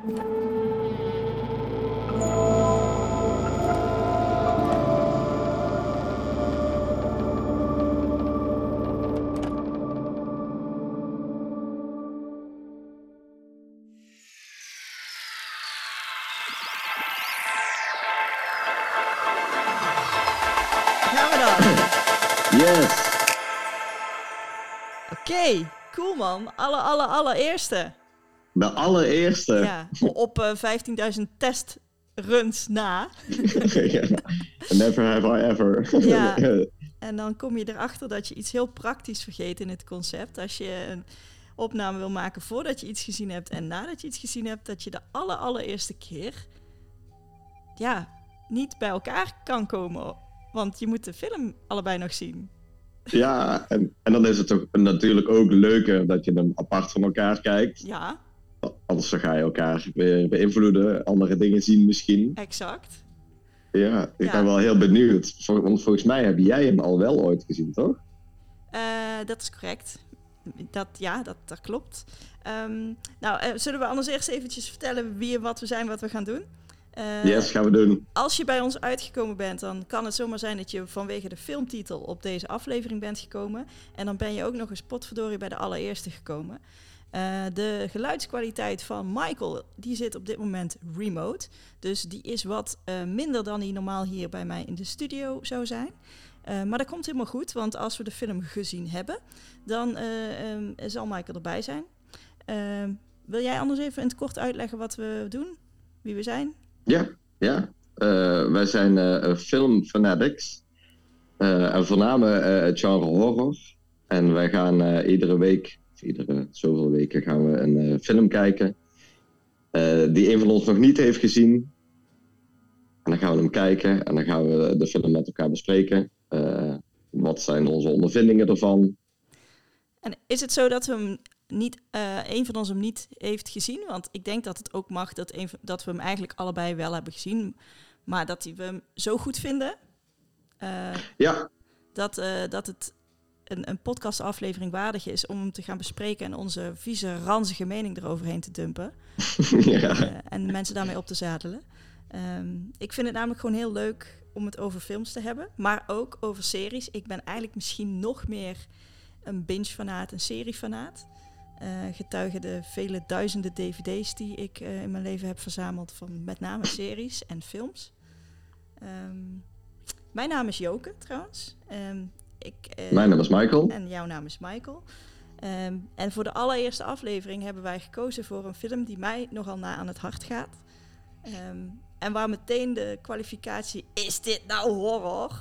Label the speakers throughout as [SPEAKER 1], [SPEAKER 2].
[SPEAKER 1] Gaan we dan?
[SPEAKER 2] Yes.
[SPEAKER 1] Oké, cool man. Allereerste.
[SPEAKER 2] De allereerste.
[SPEAKER 1] Ja, op 15.000 testruns na.
[SPEAKER 2] Ja. Never have I ever.
[SPEAKER 1] Ja. En dan kom je erachter dat je iets heel praktisch vergeet in het concept. Als je een opname wil maken voordat je iets gezien hebt en nadat je iets gezien hebt, dat je de allereerste keer niet bij elkaar kan komen. Want je moet de film allebei nog zien.
[SPEAKER 2] Ja, en dan is het toch natuurlijk ook leuker dat je hem apart van elkaar kijkt.
[SPEAKER 1] Ja.
[SPEAKER 2] Anders dan ga je elkaar weer beïnvloeden, andere dingen zien misschien.
[SPEAKER 1] Exact.
[SPEAKER 2] Ja, ik ben wel heel benieuwd. Want volgens mij heb jij hem al wel ooit gezien, toch?
[SPEAKER 1] Dat is correct. Dat klopt. Zullen we anders eerst eventjes vertellen wie en wat we zijn, wat we gaan doen?
[SPEAKER 2] Yes, gaan we doen.
[SPEAKER 1] Als je bij ons uitgekomen bent, dan kan het zomaar zijn dat je vanwege de filmtitel op deze aflevering bent gekomen. En dan ben je ook nog eens potverdorie bij de allereerste gekomen. De geluidskwaliteit van Michael, die zit op dit moment remote. Dus die is wat minder dan die normaal hier bij mij in de studio zou zijn. Maar dat komt helemaal goed, want als we de film gezien hebben, dan zal Michael erbij zijn. Wil jij anders even in het kort uitleggen wat we doen? Wie we zijn?
[SPEAKER 2] Ja. Wij zijn filmfanatics. En voornamelijk het genre horror. En wij gaan iedere zoveel weken gaan we een film kijken. Die een van ons nog niet heeft gezien. En dan gaan we hem kijken. En dan gaan we de film met elkaar bespreken. Wat zijn onze ondervindingen ervan?
[SPEAKER 1] En is het zo dat we hem een van ons hem niet heeft gezien? Want ik denk dat het ook mag dat we hem eigenlijk allebei wel hebben gezien. Maar dat we hem zo goed vinden. Dat het een podcastaflevering waardig is om hem te gaan bespreken en onze vieze, ranzige mening eroverheen te dumpen. En mensen daarmee op te zadelen. Ik vind het namelijk gewoon heel leuk om het over films te hebben. Maar ook over series. Ik ben eigenlijk misschien nog meer een binge-fanaat, een serie-fanaat. Getuigen de vele duizenden dvd's die ik in mijn leven heb verzameld van met name series en films. Mijn naam is Joke trouwens.
[SPEAKER 2] Mijn naam is Michael.
[SPEAKER 1] En jouw naam is Michael. En voor de allereerste aflevering hebben wij gekozen voor een film die mij nogal na aan het hart gaat. En waar meteen de kwalificatie, is dit nou horror?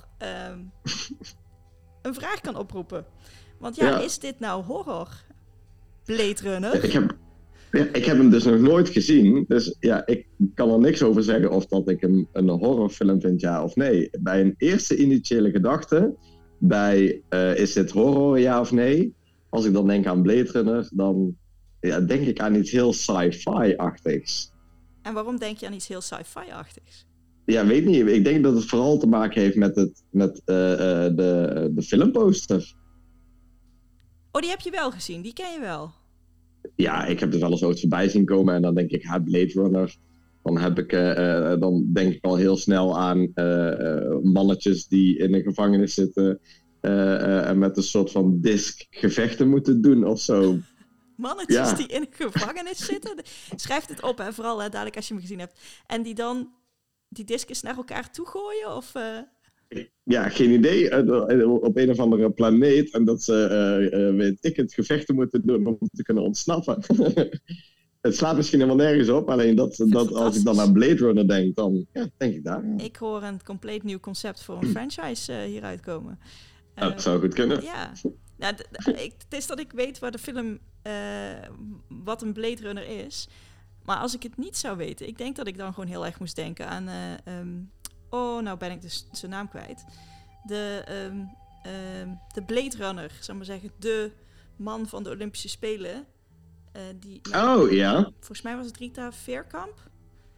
[SPEAKER 1] Een vraag kan oproepen. Want is dit nou horror? Blade Runner?
[SPEAKER 2] Ik heb hem dus nog nooit gezien. Dus ik kan er niks over zeggen of dat ik hem een horrorfilm vind, ja of nee. Bij een eerste initiële gedachte, is dit horror, ja of nee? Als ik dan denk aan Blade Runner, dan denk ik aan iets heel sci-fi-achtigs.
[SPEAKER 1] En waarom denk je aan iets heel sci-fi-achtigs?
[SPEAKER 2] Ja, weet niet. Ik denk dat het vooral te maken heeft met de filmposter.
[SPEAKER 1] Oh, die heb je wel gezien. Die ken je wel.
[SPEAKER 2] Ja, ik heb er wel eens ooit voorbij zien komen en dan denk ik, Blade Runner. Dan denk ik al heel snel aan mannetjes die in een gevangenis zitten en met een soort van disc gevechten moeten doen of zo.
[SPEAKER 1] Mannetjes die in een gevangenis zitten? Schrijf het op, hè, vooral dadelijk als je hem gezien hebt. En die dan die discus naar elkaar toe gooien? Of,
[SPEAKER 2] Ja, geen idee. Op een of andere planeet. En dat ze, het gevechten moeten doen om te kunnen ontsnappen. Het slaat misschien helemaal nergens op. Alleen dat als ik dan naar Blade Runner denk, dan denk ik daar.
[SPEAKER 1] Ik hoor een compleet nieuw concept voor een franchise hieruit komen.
[SPEAKER 2] Dat zou goed kunnen.
[SPEAKER 1] Ja. Nou, het is dat ik weet waar de film, wat een Blade Runner is. Maar als ik het niet zou weten, ik denk dat ik dan gewoon heel erg moest denken aan... nou ben ik dus zijn naam kwijt. De Blade Runner, zou ik maar zeggen. De man van de Olympische Spelen. Volgens mij was het Rita Veerkamp.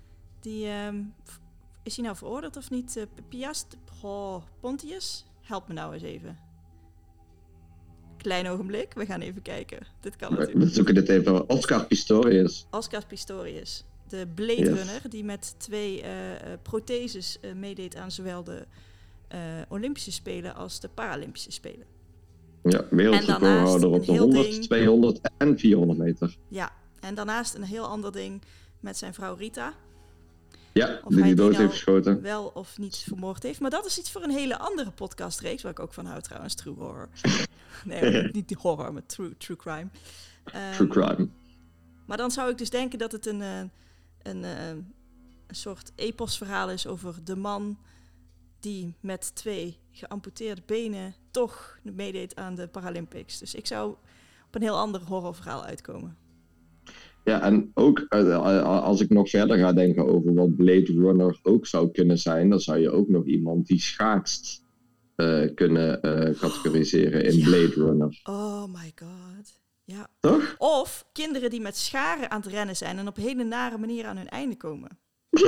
[SPEAKER 1] Is hij nou veroordeeld of niet? Pontius? Help me nou eens even. Klein ogenblik, we gaan even kijken. Dit kan natuurlijk.
[SPEAKER 2] We zoeken dit even. Oscar Pistorius.
[SPEAKER 1] Oscar Pistorius. De Blade Runner, die met 2 protheses meedeed aan zowel de Olympische Spelen als de Paralympische Spelen.
[SPEAKER 2] Ja, wereldrecordhouder op de 100, 200 en 400 meter.
[SPEAKER 1] Ja, en daarnaast een heel ander ding met zijn vrouw Rita.
[SPEAKER 2] Ja, die dood heeft geschoten.
[SPEAKER 1] Wel of niet vermoord heeft. Maar dat is iets voor een hele andere podcastreeks, waar ik ook van hou trouwens, True Horror. Nee, niet die horror, maar true crime.
[SPEAKER 2] True crime.
[SPEAKER 1] Maar dan zou ik dus denken dat het een soort eposverhaal is over de man die met 2 geamputeerde benen toch meedeed aan de Paralympics. Dus ik zou op een heel ander horrorverhaal uitkomen.
[SPEAKER 2] Ja, en ook als ik nog verder ga denken over wat Blade Runner ook zou kunnen zijn, dan zou je ook nog iemand die schaatst kunnen categoriseren in Blade Runner.
[SPEAKER 1] Oh my god. Ja.
[SPEAKER 2] Toch?
[SPEAKER 1] Of kinderen die met scharen aan het rennen zijn en op een hele nare manier aan hun einde komen.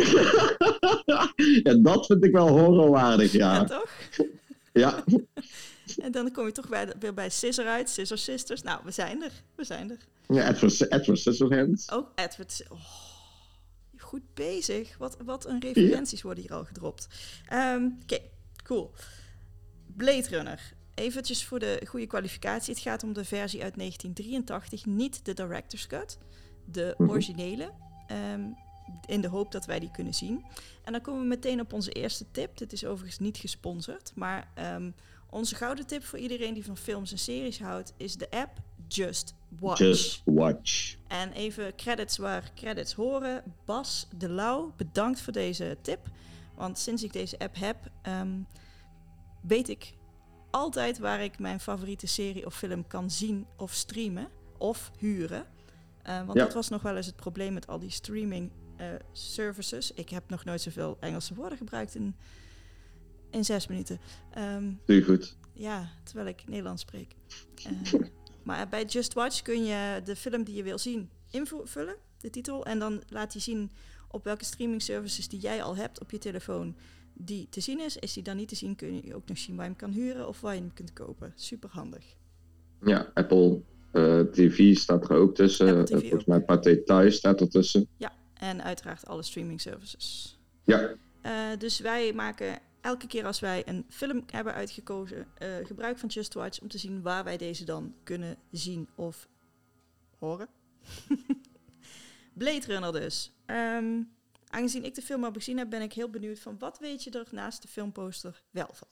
[SPEAKER 2] Ja, dat vind ik wel horrorwaardig, ja.
[SPEAKER 1] Ja, toch?
[SPEAKER 2] Ja.
[SPEAKER 1] En dan kom je toch weer bij Scissor uit, Scissor Sisters. Nou, we zijn er.
[SPEAKER 2] Ja, Edward Scissorhands.
[SPEAKER 1] Ook Edward. Oh, goed bezig. Wat een referenties worden hier al gedropt. Oké, cool. Blade Runner. Eventjes voor de goede kwalificatie. Het gaat om de versie uit 1983, niet de Director's Cut. De originele. In de hoop dat wij die kunnen zien. En dan komen we meteen op onze eerste tip. Dit is overigens niet gesponsord. Maar onze gouden tip voor iedereen die van films en series houdt, is de app Just Watch.
[SPEAKER 2] Just Watch.
[SPEAKER 1] En even credits waar credits horen. Bas de Lauw, bedankt voor deze tip. Want sinds ik deze app heb, weet ik altijd waar ik mijn favoriete serie of film kan zien of streamen of huren. Want dat was nog wel eens het probleem met al die streaming services. Ik heb nog nooit zoveel Engelse woorden gebruikt in 6 minuten.
[SPEAKER 2] Doe je goed.
[SPEAKER 1] Ja, terwijl ik Nederlands spreek. Maar bij Just Watch kun je de film die je wil zien invullen, de titel. En dan laat hij zien op welke streaming services die jij al hebt op je telefoon die te zien is. Is die dan niet te zien, kun je ook nog zien waar je hem kan huren of waar je hem kunt kopen. Super handig.
[SPEAKER 2] Ja, Apple TV staat er ook tussen. Volgens mij Pathé Thuis staat er tussen.
[SPEAKER 1] Ja, en uiteraard alle streaming services.
[SPEAKER 2] Ja.
[SPEAKER 1] Dus wij maken elke keer als wij een film hebben uitgekozen, gebruik van Just Watch om te zien waar wij deze dan kunnen zien of horen. Blade Runner dus. Aangezien ik de film al gezien heb, ben ik heel benieuwd van wat weet je er naast de filmposter wel van?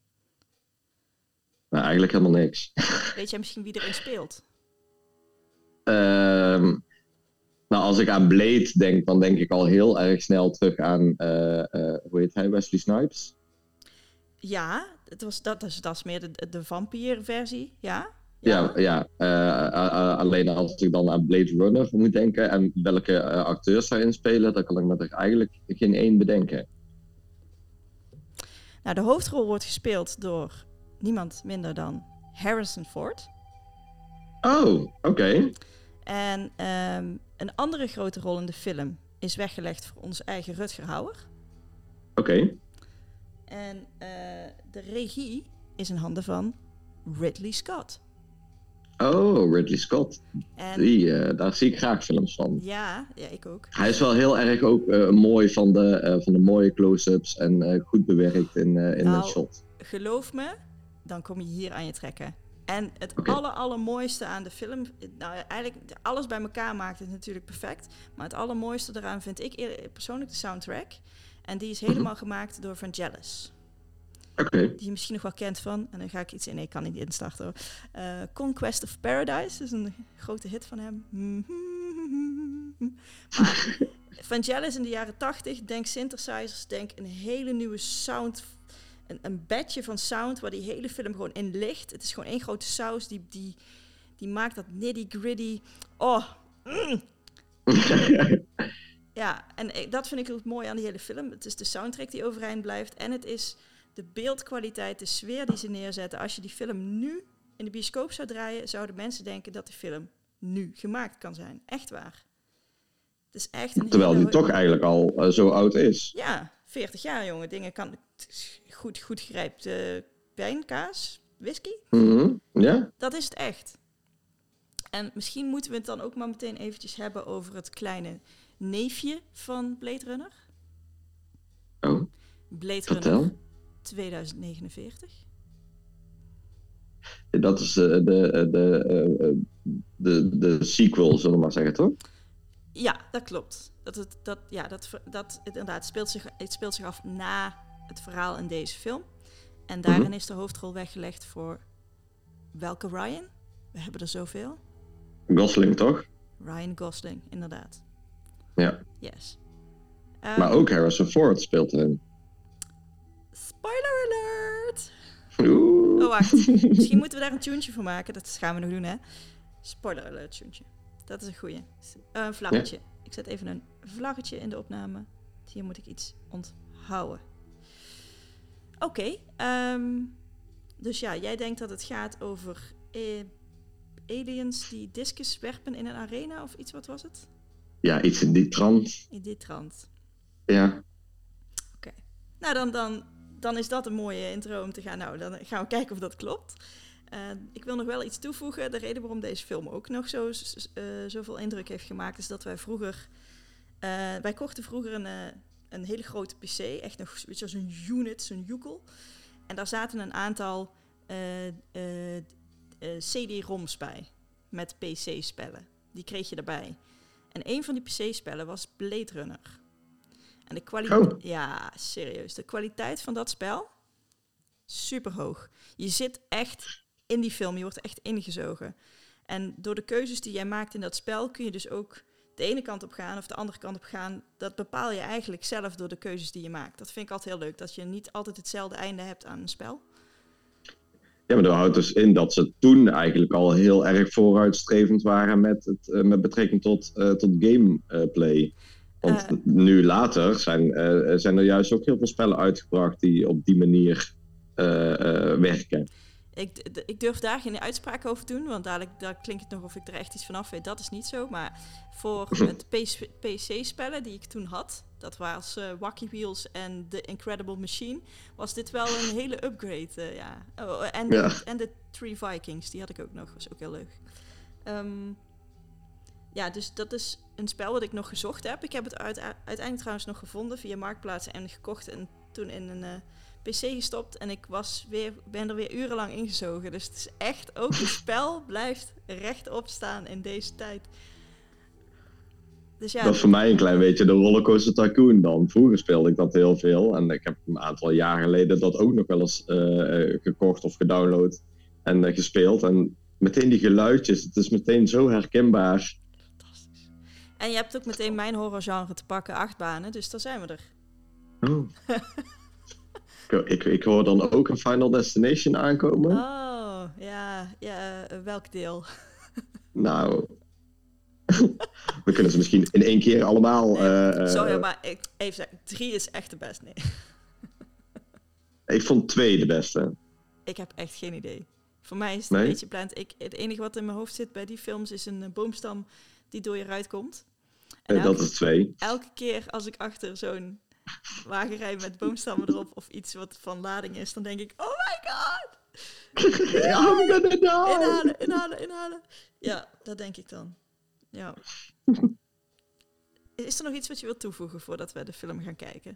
[SPEAKER 2] Nou, eigenlijk helemaal niks.
[SPEAKER 1] Weet jij misschien wie erin speelt?
[SPEAKER 2] Nou, als ik aan Blade denk, dan denk ik al heel erg snel terug aan, hoe heet hij, Wesley Snipes?
[SPEAKER 1] Ja, dat is meer de vampierversie, ja.
[SPEAKER 2] Alleen als ik dan aan Blade Runner moet denken en welke acteurs daarin spelen, dan kan ik me er eigenlijk geen één bedenken.
[SPEAKER 1] Nou, de hoofdrol wordt gespeeld door niemand minder dan Harrison Ford.
[SPEAKER 2] Oh, oké.
[SPEAKER 1] En een andere grote rol in de film is weggelegd voor onze eigen Rutger Hauer.
[SPEAKER 2] Oké.
[SPEAKER 1] En de regie is in handen van Ridley Scott.
[SPEAKER 2] Oh, Ridley Scott. En daar zie ik graag films van.
[SPEAKER 1] Ja, ik ook.
[SPEAKER 2] Hij is wel heel erg ook mooi van de mooie close-ups en goed bewerkt in het shot.
[SPEAKER 1] Geloof me, dan kom je hier aan je trekken. En het allermooiste aan de film, nou eigenlijk alles bij elkaar maakt het natuurlijk perfect. Maar het allermooiste eraan vind ik persoonlijk de soundtrack. En die is helemaal gemaakt door Vangelis.
[SPEAKER 2] Okay.
[SPEAKER 1] Die je misschien nog wel kent van, en dan ga ik iets in, nee, ik kan niet instarten hoor. Conquest of Paradise, dat is een grote hit van hem. Maar Vangelis in de jaren 80, denk synthesizers, denk een hele nieuwe sound, een bedje van sound waar die hele film gewoon in ligt. Het is gewoon één grote saus, die maakt dat nitty-gritty. Oh, Ja, en dat vind ik het mooie aan die hele film. Het is de soundtrack die overeind blijft en het is de beeldkwaliteit, de sfeer die ze neerzetten. Als je die film nu in de bioscoop zou draaien, zouden mensen denken dat die film nu gemaakt kan zijn. Echt waar. Het is echt een
[SPEAKER 2] terwijl die toch eigenlijk al zo oud is.
[SPEAKER 1] Ja, 40 jaar, jongen. Dingen kan goed gegrijpt. Wijn, kaas, whisky.
[SPEAKER 2] Ja.
[SPEAKER 1] Dat is het echt. En misschien moeten we het dan ook maar meteen eventjes hebben over het kleine neefje van Blade Runner.
[SPEAKER 2] Oh,
[SPEAKER 1] Blade
[SPEAKER 2] vertel.
[SPEAKER 1] Runner 2049.
[SPEAKER 2] Dat is de sequel, zullen we maar zeggen, toch?
[SPEAKER 1] Ja, dat klopt. Dat inderdaad het speelt zich af na het verhaal in deze film. En daarin is de hoofdrol weggelegd voor welke Ryan? We hebben er zoveel.
[SPEAKER 2] Gosling, toch?
[SPEAKER 1] Ryan Gosling, inderdaad.
[SPEAKER 2] Ja.
[SPEAKER 1] Yes.
[SPEAKER 2] Maar ook Harrison Ford speelt erin.
[SPEAKER 1] Spoiler alert!
[SPEAKER 2] Oeh.
[SPEAKER 1] Oh, wacht. Misschien moeten we daar een tuentje voor maken. Dat gaan we nog doen, hè? Spoiler alert tuentje. Dat is een goeie. Vlaggetje. Ja. Ik zet even een vlaggetje in de opname. Hier moet ik iets onthouden. Oké. Dus ja, jij denkt dat het gaat over aliens die discus werpen in een arena of iets, wat was het?
[SPEAKER 2] Ja, iets in die trant.
[SPEAKER 1] In die trant.
[SPEAKER 2] Ja.
[SPEAKER 1] Oké. Nou, dan is dat een mooie intro om te gaan. Nou, dan gaan we kijken of dat klopt. Ik wil nog wel iets toevoegen. De reden waarom deze film ook nog zoveel indruk heeft gemaakt, is dat wij vroeger... wij kochten vroeger een hele grote PC. Echt nog zoals een unit, zo'n joekel. En daar zaten een aantal CD-ROMs bij. Met PC-spellen. Die kreeg je erbij. En een van die PC-spellen was Blade Runner. En de kwaliteit... Ja, serieus. De kwaliteit van dat spel... super hoog. Je zit echt in die film. Je wordt echt ingezogen. En door de keuzes die jij maakt in dat spel... kun je dus ook de ene kant op gaan of de andere kant op gaan. Dat bepaal je eigenlijk zelf door de keuzes die je maakt. Dat vind ik altijd heel leuk. Dat je niet altijd hetzelfde einde hebt aan een spel.
[SPEAKER 2] Ja, maar dat houdt dus in dat ze toen eigenlijk al heel erg vooruitstrevend waren met betrekking tot gameplay. Want nu later zijn er juist ook heel veel spellen uitgebracht die op die manier werken.
[SPEAKER 1] Ik durf daar geen uitspraak over te doen, want dadelijk klinkt het nog of ik er echt iets vanaf weet. Dat is niet zo, maar voor het PC-spellen die ik toen had, dat was Wacky Wheels en The Incredible Machine, was dit wel een hele upgrade. Ja. Oh, en de Three Vikings, die had ik ook nog, was ook heel leuk. Ja, dus dat is een spel wat ik nog gezocht heb. Ik heb het uiteindelijk trouwens nog gevonden via Marktplaats en gekocht en toen in een PC gestopt. En ik ben er weer urenlang ingezogen. Dus het is echt, ook het spel blijft rechtop staan in deze tijd. Dus ja,
[SPEAKER 2] dat is voor mij een klein beetje de Rollercoaster Tycoon dan. Vroeger speelde ik dat heel veel. En ik heb een aantal jaar geleden dat ook nog wel eens gekocht of gedownload en gespeeld. En meteen die geluidjes, het is meteen zo herkenbaar.
[SPEAKER 1] Fantastisch. En je hebt ook meteen mijn horrorgenre te pakken, achtbanen. Dus daar zijn we er.
[SPEAKER 2] Oh. Ik hoor dan ook een Final Destination aankomen.
[SPEAKER 1] Oh, ja, welk deel?
[SPEAKER 2] Nou, we kunnen ze misschien in één keer allemaal...
[SPEAKER 1] Sorry, maar even zeggen, 3 is echt de beste. Nee.
[SPEAKER 2] Ik vond 2 de beste.
[SPEAKER 1] Ik heb echt geen idee. Voor mij is het een beetje plant. Het enige wat in mijn hoofd zit bij die films is een boomstam die door je ruit komt. En
[SPEAKER 2] dat is 2.
[SPEAKER 1] Elke keer als ik achter zo'n wagen rij met boomstammen erop of iets wat van lading is, dan denk ik, oh my god!
[SPEAKER 2] I'm gonna die!
[SPEAKER 1] Inhalen. Ja, dat denk ik dan. Ja. Is er nog iets wat je wilt toevoegen voordat we de film gaan kijken?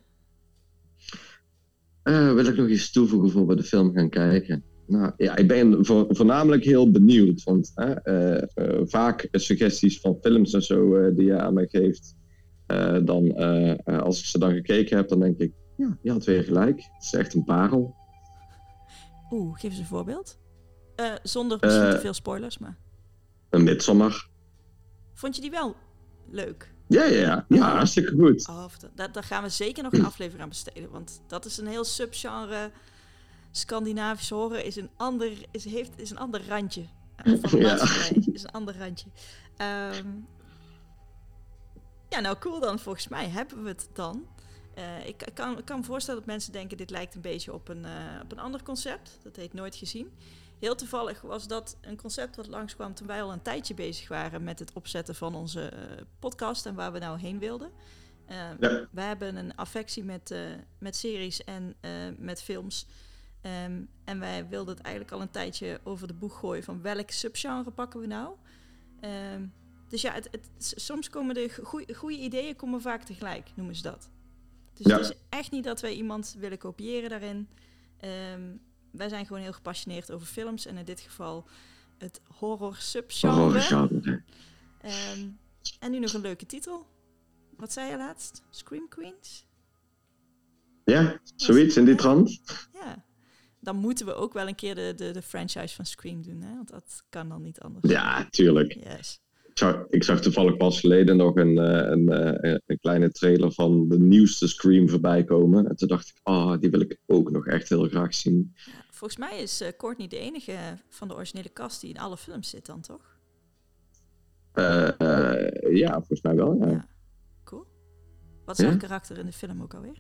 [SPEAKER 2] Wil ik nog iets toevoegen voor we de film gaan kijken? Nou ja, ik ben voornamelijk heel benieuwd. Want vaak suggesties van films en zo die je aan mij geeft. Als ik ze dan gekeken heb, dan denk ik, ja, je had weer gelijk. Het is echt een parel.
[SPEAKER 1] Geef eens een voorbeeld. Zonder misschien te veel spoilers, maar...
[SPEAKER 2] Een Midsommar.
[SPEAKER 1] Vond je die wel leuk?
[SPEAKER 2] Ja, hartstikke goed.
[SPEAKER 1] Oh, daar gaan we zeker nog een aflevering aan besteden. Want dat is een heel subgenre. Scandinavische horror is een ander randje. Is een ander randje. Ja, nou cool dan. Volgens mij hebben we het dan. Ik kan me voorstellen dat mensen denken, dit lijkt een beetje op een ander concept. Dat heet Nooit Gezien. Heel toevallig was dat een concept wat langskwam toen wij al een tijdje bezig waren met het opzetten van onze podcast en waar we nou heen wilden. We hebben een affectie met series en met films. En wij wilden het eigenlijk al een tijdje over de boeg gooien van welk subgenre pakken we nou. Dus ja, soms komen de goede ideeën komen vaak tegelijk, noemen ze dat. Dus
[SPEAKER 2] Ja.
[SPEAKER 1] het is echt niet dat wij iemand willen kopiëren daarin. Wij zijn gewoon heel gepassioneerd over films. En in dit geval het horror subgenre. En nu nog een leuke titel. Wat zei je laatst? Scream Queens?
[SPEAKER 2] Ja, zoiets in die trant.
[SPEAKER 1] Ja. Dan moeten we ook wel een keer de franchise van Scream doen, hè? Want dat kan dan niet anders.
[SPEAKER 2] Ja, tuurlijk.
[SPEAKER 1] Yes.
[SPEAKER 2] Ik zag toevallig pas geleden nog een kleine trailer van de nieuwste Scream voorbij komen. En toen dacht ik, die wil ik ook nog echt heel graag zien.
[SPEAKER 1] Ja, volgens mij is Courtney de enige van de originele cast die in alle films zit dan, toch?
[SPEAKER 2] Ja, volgens mij wel, ja.
[SPEAKER 1] Ja. Cool. Wat is haar karakter in de film ook alweer?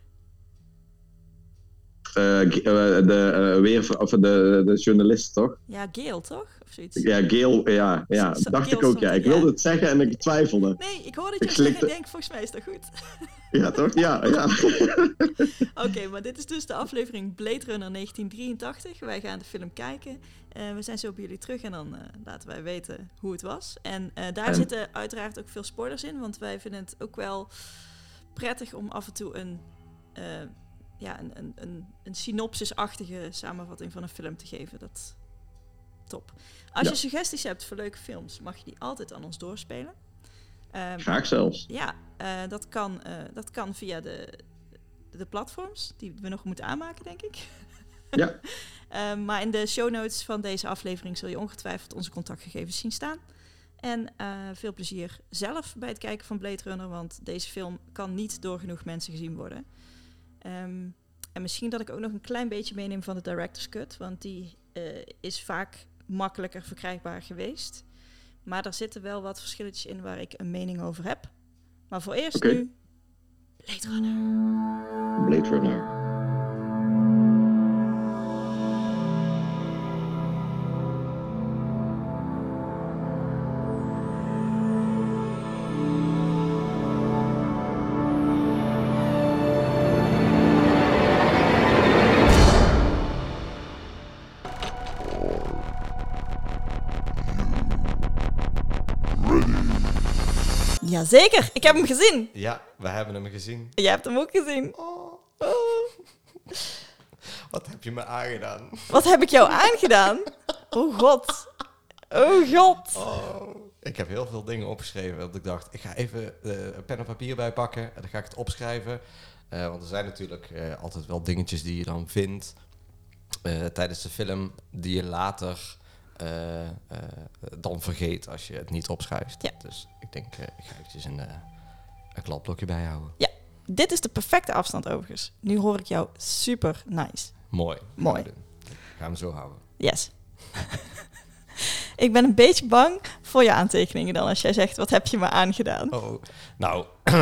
[SPEAKER 2] De journalist, toch?
[SPEAKER 1] Ja, Gail, toch? Of zoiets.
[SPEAKER 2] Ja, Gail, ja. Dacht ik ook, ja. Ik wilde het zeggen en ik twijfelde.
[SPEAKER 1] Nee, ik hoorde het je zeggen en denk, volgens mij is dat goed.
[SPEAKER 2] Ja, toch? Ja.
[SPEAKER 1] Oké, maar dit is dus de aflevering Blade Runner 1983. Wij gaan de film kijken. We zijn zo bij jullie terug en dan laten wij weten hoe het was. En daar zitten uiteraard ook veel spoilers in, want wij vinden het ook wel prettig om af en toe een synopsisachtige samenvatting van een film te geven. Dat top. Als je suggesties hebt voor leuke films, mag je die altijd aan ons doorspelen.
[SPEAKER 2] Graag zelfs.
[SPEAKER 1] Ja, dat kan via de platforms die we nog moeten aanmaken, denk ik.
[SPEAKER 2] Ja.
[SPEAKER 1] Maar in de show notes van deze aflevering zul je ongetwijfeld onze contactgegevens zien staan. En veel plezier zelf bij het kijken van Blade Runner, want deze film kan niet door genoeg mensen gezien worden. En misschien dat ik ook nog een klein beetje meeneem van de Director's Cut, want die is vaak makkelijker verkrijgbaar geweest. Maar er zitten wel wat verschilletjes in waar ik een mening over heb. Maar voor eerst nu Blade Runner.
[SPEAKER 2] Blade Runner.
[SPEAKER 1] Jazeker, ik heb hem gezien.
[SPEAKER 3] Ja, we hebben hem gezien.
[SPEAKER 1] Jij hebt hem ook gezien.
[SPEAKER 3] Oh. Wat heb je me aangedaan?
[SPEAKER 1] Wat heb ik jou aangedaan? Oh god. Oh god.
[SPEAKER 3] Oh. Ik heb heel veel dingen opgeschreven. Want ik dacht, ik ga even pen en papier bij pakken. En dan ga ik het opschrijven. Want er zijn natuurlijk altijd wel dingetjes die je dan vindt tijdens de film die je later dan vergeet als je het niet opschrijft. Ja. Dus ik denk, ik ga eventjes een kladblokje bijhouden.
[SPEAKER 1] Ja, dit is de perfecte afstand overigens. Nu hoor ik jou super nice.
[SPEAKER 3] Mooi. Gaan we zo houden.
[SPEAKER 1] Yes. Ik ben een beetje bang voor je aantekeningen dan als jij zegt, wat heb je me aangedaan?
[SPEAKER 3] Oh, nou...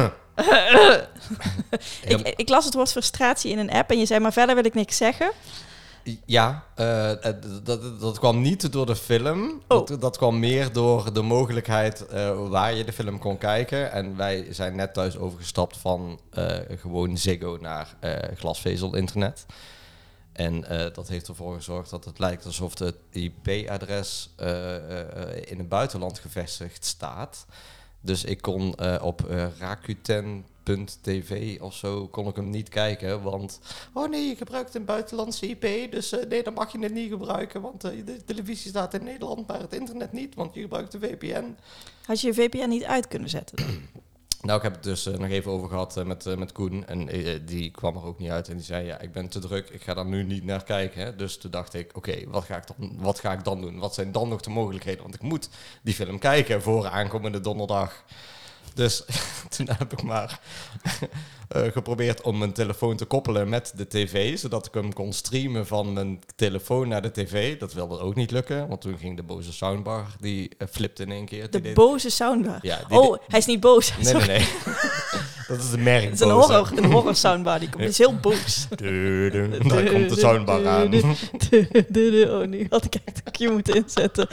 [SPEAKER 1] ik las het woord frustratie in een app en je zei, maar verder wil ik niks zeggen.
[SPEAKER 3] Ja, dat kwam niet door de film.
[SPEAKER 1] Oh.
[SPEAKER 3] Dat kwam meer door de mogelijkheid waar je de film kon kijken. En wij zijn net thuis overgestapt van gewoon Ziggo naar glasvezel-internet. En dat heeft ervoor gezorgd dat het lijkt alsof het IP-adres in het buitenland gevestigd staat. Dus ik kon op Rakuten.tv of zo kon ik hem niet kijken, want oh nee, je gebruikt een buitenlandse IP, dus nee, dan mag je het niet gebruiken, want de televisie staat in Nederland, maar het internet niet, want je gebruikt de VPN.
[SPEAKER 1] Had je je VPN niet uit kunnen zetten dan?
[SPEAKER 3] Nou, ik heb het dus nog even over gehad met Koen en die kwam er ook niet uit en die zei, ja, ik ben te druk, ik ga daar nu niet naar kijken. Hè? Dus toen dacht ik, oké, wat ga ik dan doen? Wat zijn dan nog de mogelijkheden? Want ik moet die film kijken voor aankomende donderdag. Dus toen heb ik maar geprobeerd om mijn telefoon te koppelen met de tv, zodat ik hem kon streamen van mijn telefoon naar de tv. Dat wilde ook niet lukken, want toen ging de boze soundbar, die flipte in één keer.
[SPEAKER 1] Boze soundbar?
[SPEAKER 3] Ja,
[SPEAKER 1] hij is niet boos.
[SPEAKER 3] Nee. Dat is de merk.
[SPEAKER 1] Het is een horror soundbar, die is heel boos.
[SPEAKER 3] Daar komt de soundbar aan.
[SPEAKER 1] Oh, nu had ik echt een cue moeten inzetten.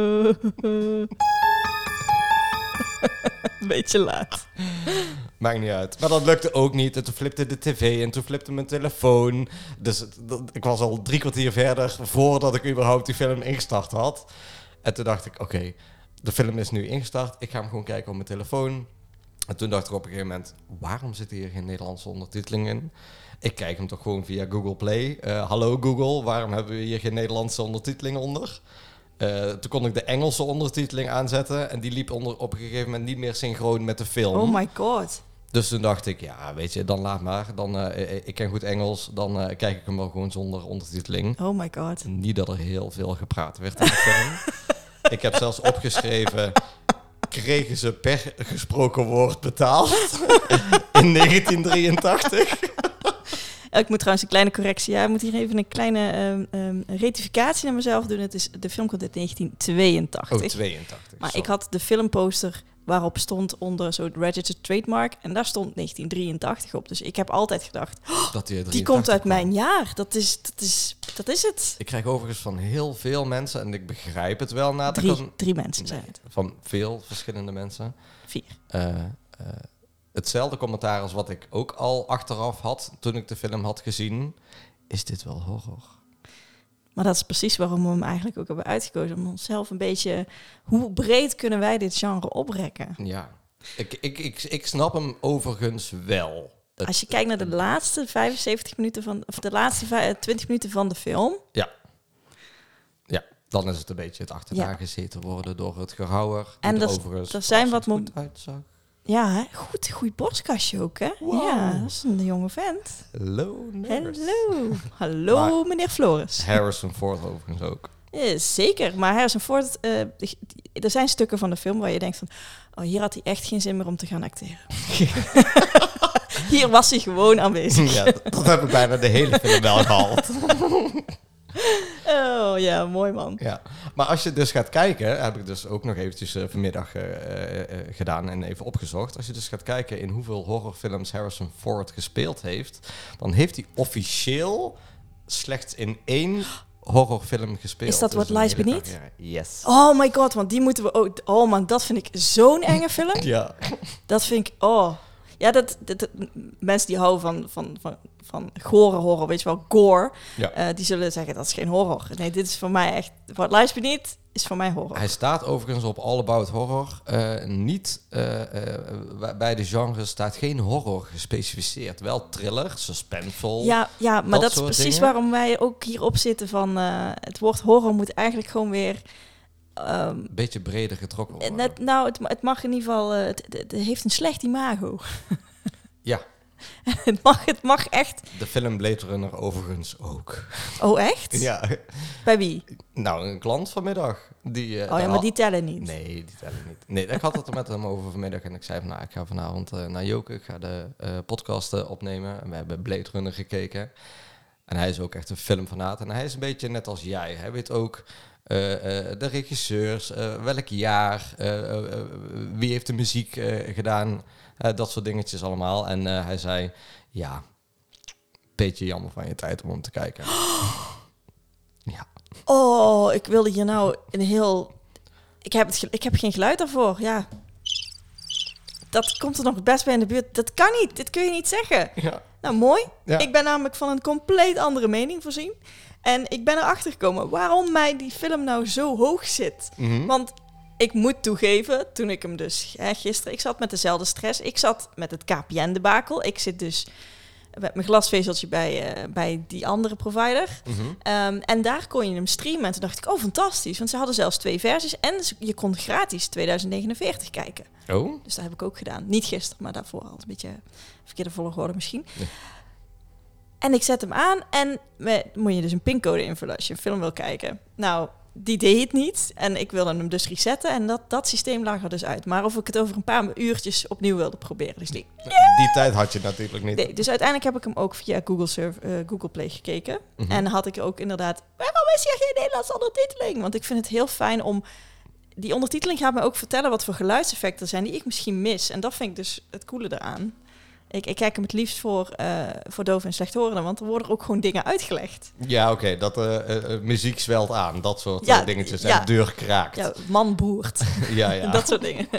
[SPEAKER 1] Een beetje laat.
[SPEAKER 3] Maakt niet uit. Maar dat lukte ook niet. En toen flipte de tv en toen flipte mijn telefoon. Dus ik was al 3 kwartier verder voordat ik überhaupt die film ingestart had. En toen dacht ik, oké, de film is nu ingestart. Ik ga hem gewoon kijken op mijn telefoon. En toen dacht ik op een gegeven moment, waarom zit hier geen Nederlandse ondertiteling in? Ik kijk hem toch gewoon via Google Play. Hallo Google, waarom hebben we hier geen Nederlandse ondertiteling onder? Toen kon ik de Engelse ondertiteling aanzetten. En die liep op een gegeven moment niet meer synchroon met de film.
[SPEAKER 1] Oh my god.
[SPEAKER 3] Dus toen dacht ik, ja, weet je, dan laat maar. Ik ken goed Engels, dan kijk ik hem wel gewoon zonder ondertiteling.
[SPEAKER 1] Oh my god.
[SPEAKER 3] Niet dat er heel veel gepraat werd in de film. Ik heb zelfs opgeschreven, kregen ze per gesproken woord betaald in 1983.
[SPEAKER 1] Ik moet trouwens een kleine correctie. Ja, ik moet hier even een kleine rectificatie naar mezelf doen. De film komt uit 1982.
[SPEAKER 3] Oh, 82.
[SPEAKER 1] Maar
[SPEAKER 3] sorry.
[SPEAKER 1] ik had de filmposter waarop stond onder zo'n registered trademark. En daar stond 1983 op. Dus ik heb altijd gedacht, die komt uit mijn jaar. Dat is het.
[SPEAKER 3] Ik krijg overigens van heel veel mensen, en ik begrijp het wel.
[SPEAKER 1] Drie mensen zijn het.
[SPEAKER 3] Van veel verschillende mensen.
[SPEAKER 1] 4.
[SPEAKER 3] Hetzelfde commentaar als wat ik ook al achteraf had toen ik de film had gezien. Is dit wel horror?
[SPEAKER 1] Maar dat is precies waarom we hem eigenlijk ook hebben uitgekozen. Om onszelf een beetje... Hoe breed kunnen wij dit genre oprekken?
[SPEAKER 3] Ja. Ik snap hem overigens wel.
[SPEAKER 1] Als je kijkt naar de laatste 75 minuten of de laatste 20 minuten van de film...
[SPEAKER 3] Ja. Ja, dan is het een beetje het achterna gezeten worden door het gehouwer. En
[SPEAKER 1] er zijn wat
[SPEAKER 3] goed uitzag.
[SPEAKER 1] Ja, hè? Goed borstkastje ook, hè?
[SPEAKER 3] Wow.
[SPEAKER 1] Ja, dat is een jonge vent. Hallo, meneer Flores.
[SPEAKER 3] Harrison Ford overigens ook.
[SPEAKER 1] Zeker, maar Harrison Ford... er zijn stukken van de film waar je denkt van... Oh, hier had hij echt geen zin meer om te gaan acteren. Hier was hij gewoon aanwezig.
[SPEAKER 3] Ja, dat heb ik bijna de hele film wel gehaald.
[SPEAKER 1] Oh ja, mooi man.
[SPEAKER 3] Ja. Maar als je dus gaat kijken, heb ik dus ook nog eventjes vanmiddag gedaan en even opgezocht. Als je dus gaat kijken in hoeveel horrorfilms Harrison Ford gespeeld heeft, dan heeft hij officieel slechts in 1 horrorfilm gespeeld.
[SPEAKER 1] Is dat What Lies Beneath?
[SPEAKER 3] Yes.
[SPEAKER 1] Oh my god, want die moeten we ook... Oh man, dat vind ik zo'n enge film.
[SPEAKER 3] Ja.
[SPEAKER 1] Dat vind ik... Oh. Ja, dat mensen die houden van gore horror, weet je wel, gore, die zullen zeggen dat is geen horror. Nee, dit is voor mij echt... What Lies Beneath is voor mij horror.
[SPEAKER 3] Hij staat overigens op All About Horror. Bij de genres staat geen horror gespecificeerd. Wel thriller, suspenseful.
[SPEAKER 1] Ja, maar dat is precies dingen. Waarom wij ook hierop zitten van... het woord horror moet eigenlijk gewoon weer...
[SPEAKER 3] een beetje breder getrokken worden.
[SPEAKER 1] Het mag in ieder geval... Het heeft een slecht imago.
[SPEAKER 3] Ja.
[SPEAKER 1] het mag echt...
[SPEAKER 3] De film Blade Runner overigens ook.
[SPEAKER 1] Oh, echt?
[SPEAKER 3] Ja.
[SPEAKER 1] Bij wie?
[SPEAKER 3] Nou, een klant vanmiddag.
[SPEAKER 1] Maar die tellen niet.
[SPEAKER 3] Nee, die tellen niet. Nee, ik had het er met hem over vanmiddag en ik zei van... ik ga vanavond naar Joke, ik ga de podcast opnemen. En we hebben Blade Runner gekeken. En hij is ook echt een filmfanaat. En hij is een beetje net als jij. Hij weet ook... de regisseurs, welk jaar, wie heeft de muziek gedaan, dat soort dingetjes allemaal. En hij zei, ja, beetje jammer van je tijd om te kijken. Ja.
[SPEAKER 1] Oh, ik wilde hier nou een heel... Ik heb geen geluid daarvoor, ja. Dat komt er nog best bij in de buurt. Dat kan niet, dit kun je niet zeggen.
[SPEAKER 3] Ja.
[SPEAKER 1] Nou, mooi.
[SPEAKER 3] Ja.
[SPEAKER 1] Ik ben namelijk van een compleet andere mening voorzien. En ik ben erachter gekomen waarom mij die film nou zo hoog zit.
[SPEAKER 3] Mm-hmm. Want
[SPEAKER 1] ik moet toegeven, toen ik hem dus gisteren... Ik zat met dezelfde stress. Ik zat met het KPN-debakel. Ik zit dus met mijn glasvezeltje bij die andere provider.
[SPEAKER 3] Mm-hmm.
[SPEAKER 1] En daar kon je hem streamen. En toen dacht ik, oh, fantastisch. Want ze hadden zelfs 2 versies. En je kon gratis 2049 kijken.
[SPEAKER 3] Oh.
[SPEAKER 1] Dus dat heb ik ook gedaan. Niet gisteren, maar daarvoor al. Een beetje verkeerde volgorde misschien. Nee. En ik zet hem aan en moet je dus een pincode invullen als je een film wil kijken. Nou, die deed het niet. En ik wilde hem dus resetten en dat systeem lag er dus uit. Maar of ik het over een paar uurtjes opnieuw wilde proberen. Dus die
[SPEAKER 3] tijd had je natuurlijk niet.
[SPEAKER 1] Nee, dus uiteindelijk heb ik hem ook via Google Play gekeken. Mm-hmm. En had ik ook inderdaad... Waarom is hier geen Nederlandse ondertiteling? Want ik vind het heel fijn om... Die ondertiteling gaat me ook vertellen wat voor geluidseffecten zijn die ik misschien mis. En dat vind ik dus het coole eraan. Ik kijk hem het liefst voor doven en slechthorenden, want er worden ook gewoon dingen uitgelegd.
[SPEAKER 3] Ja, oké, dat muziek zwelt aan, dat soort dingetjes. En deur kraakt.
[SPEAKER 1] Ja, man boert.
[SPEAKER 3] ja.
[SPEAKER 1] Dat soort dingen.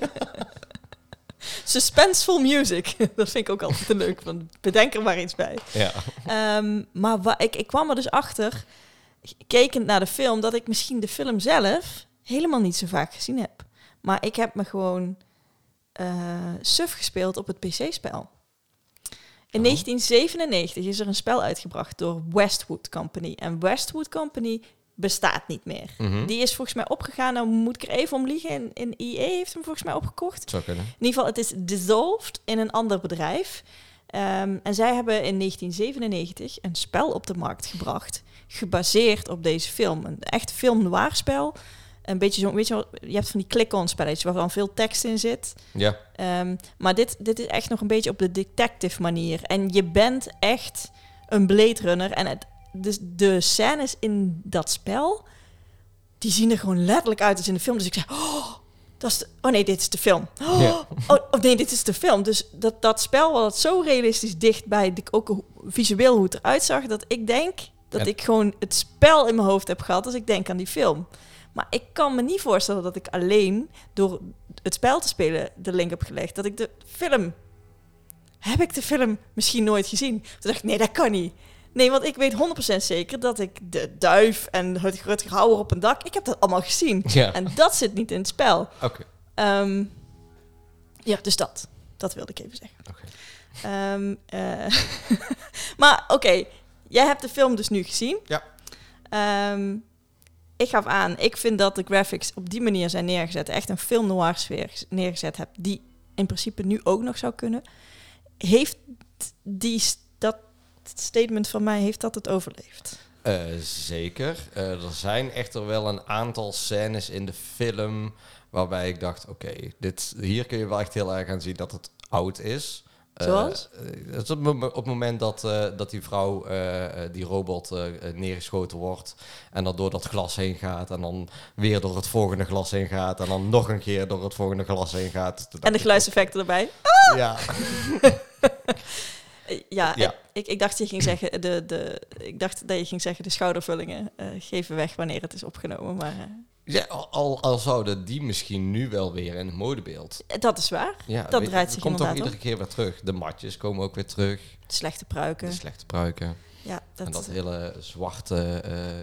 [SPEAKER 1] Suspenseful music, dat vind ik ook altijd leuk. Van bedenk er maar iets bij.
[SPEAKER 3] Ja.
[SPEAKER 1] Maar ik kwam er dus achter, kijkend naar de film, dat ik misschien de film zelf helemaal niet zo vaak gezien heb. Maar ik heb me gewoon suf gespeeld op het PC-spel. In 1997 is er een spel uitgebracht door Westwood Company. En Westwood Company bestaat niet meer. Die is volgens mij opgegaan. Nou moet ik er even om liegen. In EA heeft hem volgens mij opgekocht.
[SPEAKER 3] Zou kunnen.
[SPEAKER 1] In ieder geval, het is dissolved in een ander bedrijf. En zij hebben in 1997 een spel op de markt gebracht. Gebaseerd op deze film. Een echt film noir spel. Een beetje zo, weet je wel, je hebt van die click-on spelletjes waar dan veel tekst in zit.
[SPEAKER 3] Ja.
[SPEAKER 1] Maar dit is echt nog een beetje op de detective manier. En je bent echt een Blade Runner. En de scènes in dat spel, die zien er gewoon letterlijk uit als in de film. Dus ik zei, oh nee, dit is de film. Oh nee, dit is de film. Dus dat spel was zo realistisch dichtbij, ook visueel hoe het eruit zag, dat ik denk dat ik gewoon het spel in mijn hoofd heb gehad als ik denk aan die film. Maar ik kan me niet voorstellen dat ik alleen door het spel te spelen de link heb gelegd. Dat ik de film... Heb ik de film misschien nooit gezien? Toen dacht ik, nee, dat kan niet. Nee, want ik weet 100% zeker dat ik de duif en het Rutger Hauer op een dak... Ik heb dat allemaal gezien.
[SPEAKER 3] Ja.
[SPEAKER 1] En dat zit niet in het spel.
[SPEAKER 3] Oké.
[SPEAKER 1] Ja, dus dat wilde ik even zeggen.
[SPEAKER 3] Okay.
[SPEAKER 1] Maar oké, jij hebt de film dus nu gezien.
[SPEAKER 3] Ja.
[SPEAKER 1] Ik gaf aan, ik vind dat de graphics op die manier zijn neergezet. Echt een film noir sfeer neergezet heb. Die in principe nu ook nog zou kunnen. Heeft dat statement van mij, heeft dat het overleefd?
[SPEAKER 3] Zeker. Er zijn echter wel een aantal scènes in de film waarbij ik dacht, oké, hier kun je wel echt heel erg aan zien dat het oud is.
[SPEAKER 1] Zoals?
[SPEAKER 3] Het is op het moment dat die vrouw, die robot, neergeschoten wordt en dan door dat glas heen gaat en dan weer door het volgende glas heen gaat en dan nog een keer door het volgende glas heen gaat.
[SPEAKER 1] En de geluidseffecten erbij.
[SPEAKER 3] Ja.
[SPEAKER 1] Ja. Ik dacht je ging zeggen ik dacht dat je ging zeggen de schoudervullingen geven weg wanneer het is opgenomen, maar
[SPEAKER 3] Ja, al zouden die misschien nu wel weer in het modebeeld.
[SPEAKER 1] dat is waar.
[SPEAKER 3] Ja,
[SPEAKER 1] Dat draait zich
[SPEAKER 3] komt toch
[SPEAKER 1] inderdaad
[SPEAKER 3] iedere keer weer terug. De matjes komen ook weer terug.
[SPEAKER 1] De slechte pruiken.
[SPEAKER 3] De slechte pruiken.
[SPEAKER 1] Ja,
[SPEAKER 3] En dat hele zwarte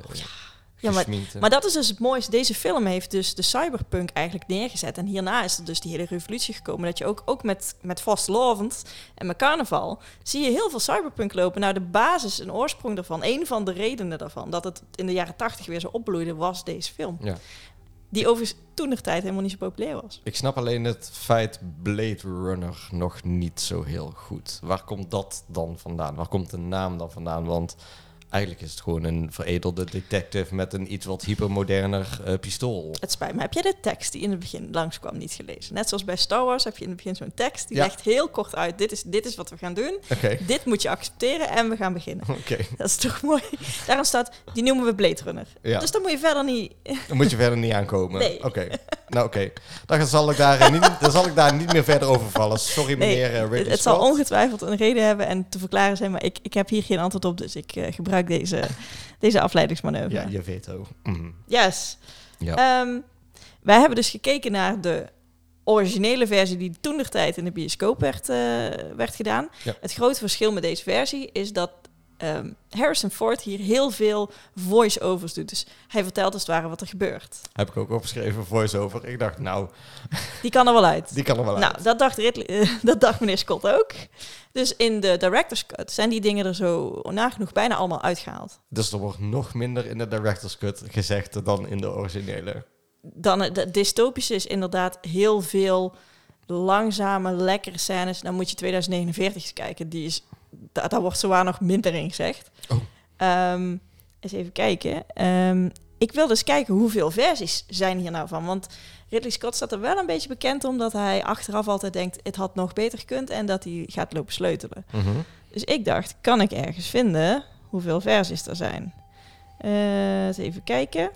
[SPEAKER 1] Ja,
[SPEAKER 3] gesminkte.
[SPEAKER 1] maar dat is dus het mooiste. Deze film heeft dus de cyberpunk eigenlijk neergezet. En hierna is er dus die hele revolutie gekomen. Dat je ook met Vastelovend en met carnaval zie je heel veel cyberpunk lopen. Nou, de basis en oorsprong daarvan, een van de redenen daarvan, dat het in de jaren 80 weer zo opbloeide, was deze film.
[SPEAKER 3] Ja.
[SPEAKER 1] Die overigens toentertijd helemaal niet zo populair was.
[SPEAKER 3] Ik snap alleen het feit Blade Runner nog niet zo heel goed. Waar komt dat dan vandaan? Waar komt de naam dan vandaan? Want eigenlijk is het gewoon een veredelde detective met een iets wat hypermoderner pistool.
[SPEAKER 1] Het spijt me. Heb jij de tekst die in het begin langskwam niet gelezen? Net zoals bij Star Wars heb je in het begin zo'n tekst die legt heel kort uit. Dit is wat we gaan doen.
[SPEAKER 3] Okay.
[SPEAKER 1] Dit moet je accepteren en we gaan beginnen.
[SPEAKER 3] Okay.
[SPEAKER 1] Dat is toch mooi? Daarom staat, die noemen we Blade Runner.
[SPEAKER 3] Ja.
[SPEAKER 1] Dus dan moet je verder niet...
[SPEAKER 3] Dan moet je verder niet aankomen.
[SPEAKER 1] Nee.
[SPEAKER 3] Oké. Nou, oké. Dan zal ik daar niet meer verder over vallen. Sorry, meneer Ridley Scott.
[SPEAKER 1] Het zal ongetwijfeld een reden hebben en te verklaren zijn, maar ik heb hier geen antwoord op, dus ik gebruik deze afleidingsmanoeuvre.
[SPEAKER 3] Ja, je veto. Mm.
[SPEAKER 1] Yes.
[SPEAKER 3] Ja.
[SPEAKER 1] Wij hebben dus gekeken naar de originele versie die toentertijd in de bioscoop werd gedaan.
[SPEAKER 3] Ja.
[SPEAKER 1] Het grote verschil met deze versie is dat Harrison Ford hier heel veel voice-overs doet. Dus hij vertelt als het ware wat er gebeurt.
[SPEAKER 3] Heb ik ook opgeschreven, voice-over. Ik dacht, nou...
[SPEAKER 1] Die kan er wel uit.
[SPEAKER 3] Die kan er wel uit.
[SPEAKER 1] Nou, dat dacht meneer Scott ook. Dus in de director's cut zijn die dingen er zo nagenoeg bijna allemaal uitgehaald.
[SPEAKER 3] Dus er wordt nog minder in de director's cut gezegd dan in de originele.
[SPEAKER 1] Dan de dystopische is inderdaad heel veel langzame, lekkere scènes. Dan moet je 2049 eens kijken. Daar wordt zowaar nog minder in gezegd.
[SPEAKER 3] Oh.
[SPEAKER 1] Eens even kijken. Ik wil dus kijken hoeveel versies zijn hier nou van. Want Ridley Scott staat er wel een beetje bekend omdat hij achteraf altijd denkt, het had nog beter gekund en dat hij gaat lopen sleutelen.
[SPEAKER 3] Mm-hmm.
[SPEAKER 1] Dus ik dacht, kan ik ergens vinden hoeveel versies er zijn? Eens even kijken.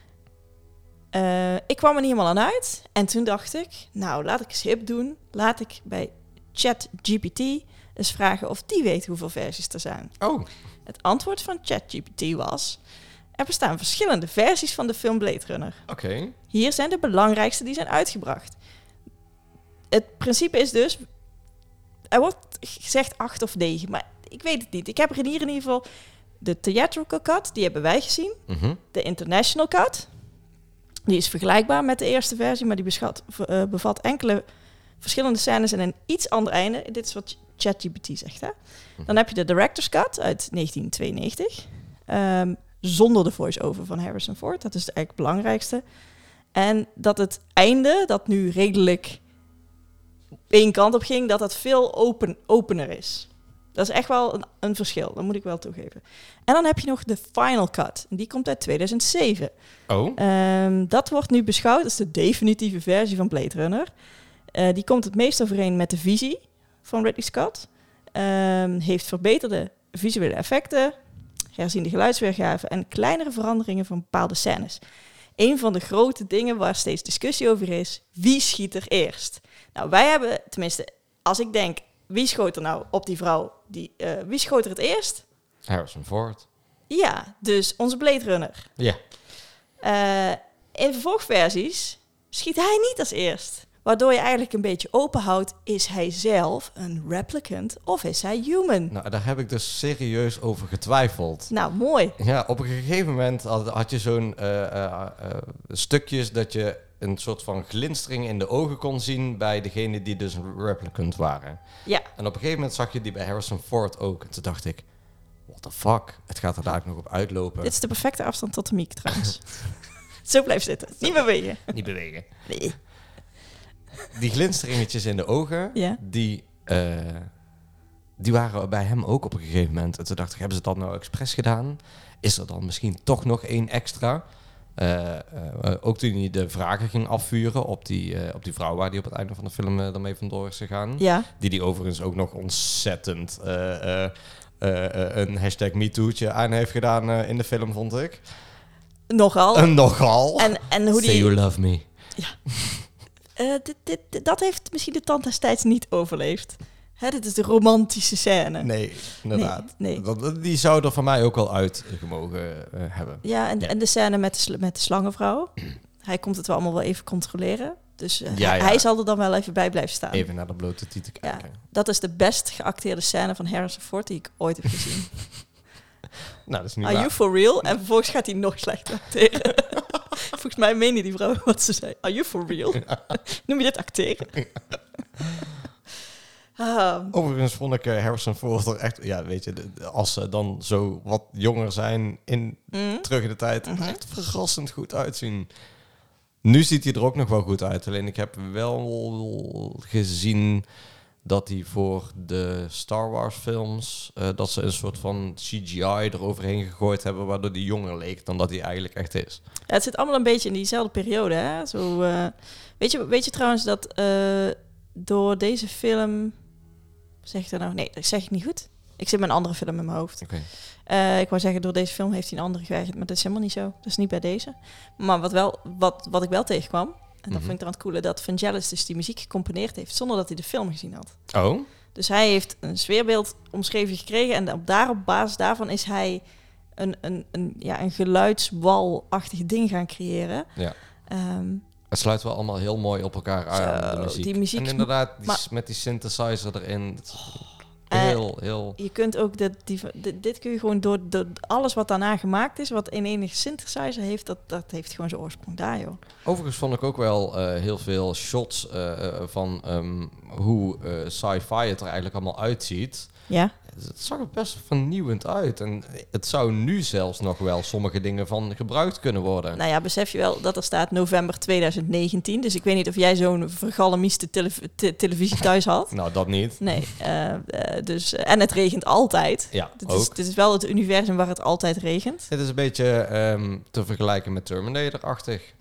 [SPEAKER 1] Ik kwam er niet helemaal aan uit. En toen dacht ik, nou, laat ik eens hip doen. Laat ik bij ChatGPT eens vragen of die weet hoeveel versies er zijn.
[SPEAKER 3] Oh.
[SPEAKER 1] Het antwoord van ChatGPT was, er bestaan verschillende versies van de film Blade Runner.
[SPEAKER 3] Oké.
[SPEAKER 1] Hier zijn de belangrijkste die zijn uitgebracht. Het principe is dus, er wordt gezegd 8 of 9, maar ik weet het niet. Ik heb er hier in ieder geval de theatrical cut, die hebben wij gezien.
[SPEAKER 3] Mm-hmm.
[SPEAKER 1] De international cut. Die is vergelijkbaar met de eerste versie, maar die bevat enkele verschillende scènes en een iets ander einde. Dit is wat ChatGPT zegt, hè? Dan heb je de Director's Cut uit 1992. Zonder de voice-over van Harrison Ford. Dat is eigenlijk het belangrijkste. En dat het einde, dat nu redelijk één kant op ging, dat veel opener is. Dat is echt wel een verschil, dat moet ik wel toegeven. En dan heb je nog de Final Cut. Die komt uit 2007.
[SPEAKER 3] Oh.
[SPEAKER 1] Dat wordt nu beschouwd als de definitieve versie van Blade Runner. Die komt het meest overeen met de visie van Ridley Scott. Heeft verbeterde visuele effecten, herziende geluidsweergave en kleinere veranderingen van bepaalde scènes. Een van de grote dingen waar steeds discussie over is, wie schiet er eerst? Nou, wij hebben, tenminste, als ik denk, wie schoot er nou op die vrouw? Wie schoot er het eerst?
[SPEAKER 3] Harrison Ford.
[SPEAKER 1] Ja, dus onze Blade Runner.
[SPEAKER 3] Ja.
[SPEAKER 1] In vervolgversies schiet hij niet als eerst. Waardoor je eigenlijk een beetje openhoudt, is hij zelf een replicant of is hij human?
[SPEAKER 3] Nou, daar heb ik dus serieus over getwijfeld.
[SPEAKER 1] Nou, mooi.
[SPEAKER 3] Ja, op een gegeven moment had je zo'n stukjes dat je een soort van glinstering in de ogen kon zien bij degene die dus een replicant waren.
[SPEAKER 1] Ja.
[SPEAKER 3] En op een gegeven moment zag je die bij Harrison Ford ook. En toen dacht ik, what the fuck? Het gaat er daar nog op uitlopen.
[SPEAKER 1] Dit is de perfecte afstand tot de mic trouwens. Zo blijf zitten. Niet bewegen.
[SPEAKER 3] Niet bewegen.
[SPEAKER 1] Nee.
[SPEAKER 3] Die glinsteringetjes in de ogen,
[SPEAKER 1] Ja.
[SPEAKER 3] die waren bij hem ook op een gegeven moment. En toen dacht ik, hebben ze dat nou expres gedaan? Is er dan misschien toch nog één extra? Ook toen hij de vragen ging afvuren op die vrouw waar hij op het einde van de film daarmee vandoor is gegaan.
[SPEAKER 1] Ja.
[SPEAKER 3] Die overigens ook nog ontzettend een hashtag MeToo'tje aan heeft gedaan in de film, vond ik.
[SPEAKER 1] Nogal.
[SPEAKER 3] Nogal.
[SPEAKER 1] En hoe
[SPEAKER 3] Say
[SPEAKER 1] die...
[SPEAKER 3] you love me.
[SPEAKER 1] Dat heeft misschien de tand destijds niet overleefd. Hè, dit is de romantische scène.
[SPEAKER 3] Nee, inderdaad.
[SPEAKER 1] Nee.
[SPEAKER 3] Die zou er van mij ook wel uit gemogen hebben.
[SPEAKER 1] Ja, en de scène met de slangenvrouw. Hij komt het wel allemaal wel even controleren. Dus hij zal er dan wel even bij blijven staan.
[SPEAKER 3] Even naar de blote tieten kijken.
[SPEAKER 1] Ja, dat is de best geacteerde scène van Harrison Ford die ik ooit heb gezien.
[SPEAKER 3] Nou, dat is niet
[SPEAKER 1] Are
[SPEAKER 3] waar.
[SPEAKER 1] you for real? En vervolgens gaat hij nog slechter acteren. Volgens mij meende die vrouw wat ze zei. Are you for real? Noem je dit acteren?
[SPEAKER 3] Overigens vond ik Harrison Ford er echt... Ja, weet je, als ze dan zo wat jonger zijn terug in de tijd... echt verrassend goed uitzien. Nu ziet hij er ook nog wel goed uit. Alleen ik heb wel gezien dat hij voor de Star Wars films... dat ze een soort van CGI eroverheen gegooid hebben... waardoor hij jonger leek dan dat hij eigenlijk echt is.
[SPEAKER 1] Ja, het zit allemaal een beetje in diezelfde periode. Hè? Zo, weet je trouwens dat door deze film... Zeg ik dat nou? Nee, dat zeg ik niet goed. Ik zit met een andere film in mijn hoofd.
[SPEAKER 3] Okay.
[SPEAKER 1] Ik wou zeggen, door deze film heeft hij een andere geweigerd. Maar dat is helemaal niet zo. Dat is niet bij deze. Maar wat ik wel tegenkwam... En dat vind ik er aan het coole... dat Vangelis dus die muziek gecomponeerd heeft... zonder dat hij de film gezien had.
[SPEAKER 3] Oh?
[SPEAKER 1] Dus hij heeft een sfeerbeeld omschreven gekregen... en op basis daarvan is hij een geluidswalachtig ding gaan creëren.
[SPEAKER 3] Ja. Het sluit wel allemaal heel mooi op elkaar aan, de muziek.
[SPEAKER 1] Die muziek.
[SPEAKER 3] En inderdaad, met die synthesizer erin... Heel...
[SPEAKER 1] Je kunt ook... Dit kun je gewoon door alles wat daarna gemaakt is... wat in enige synthesizer heeft... dat heeft gewoon zijn oorsprong daar, joh.
[SPEAKER 3] Overigens vond ik ook wel heel veel shots van hoe sci-fi het er eigenlijk allemaal uitziet.
[SPEAKER 1] Ja.
[SPEAKER 3] Het zag er best vernieuwend uit. En het zou nu zelfs nog wel sommige dingen van gebruikt kunnen worden.
[SPEAKER 1] Nou ja, besef je wel dat er staat november 2019. Dus ik weet niet of jij zo'n vergalamieste televisie thuis had.
[SPEAKER 3] Nou, dat niet.
[SPEAKER 1] Nee. En het regent altijd.
[SPEAKER 3] Ja,
[SPEAKER 1] Dit is wel het universum waar het altijd regent.
[SPEAKER 3] Het is een beetje te vergelijken met Terminator-achtig.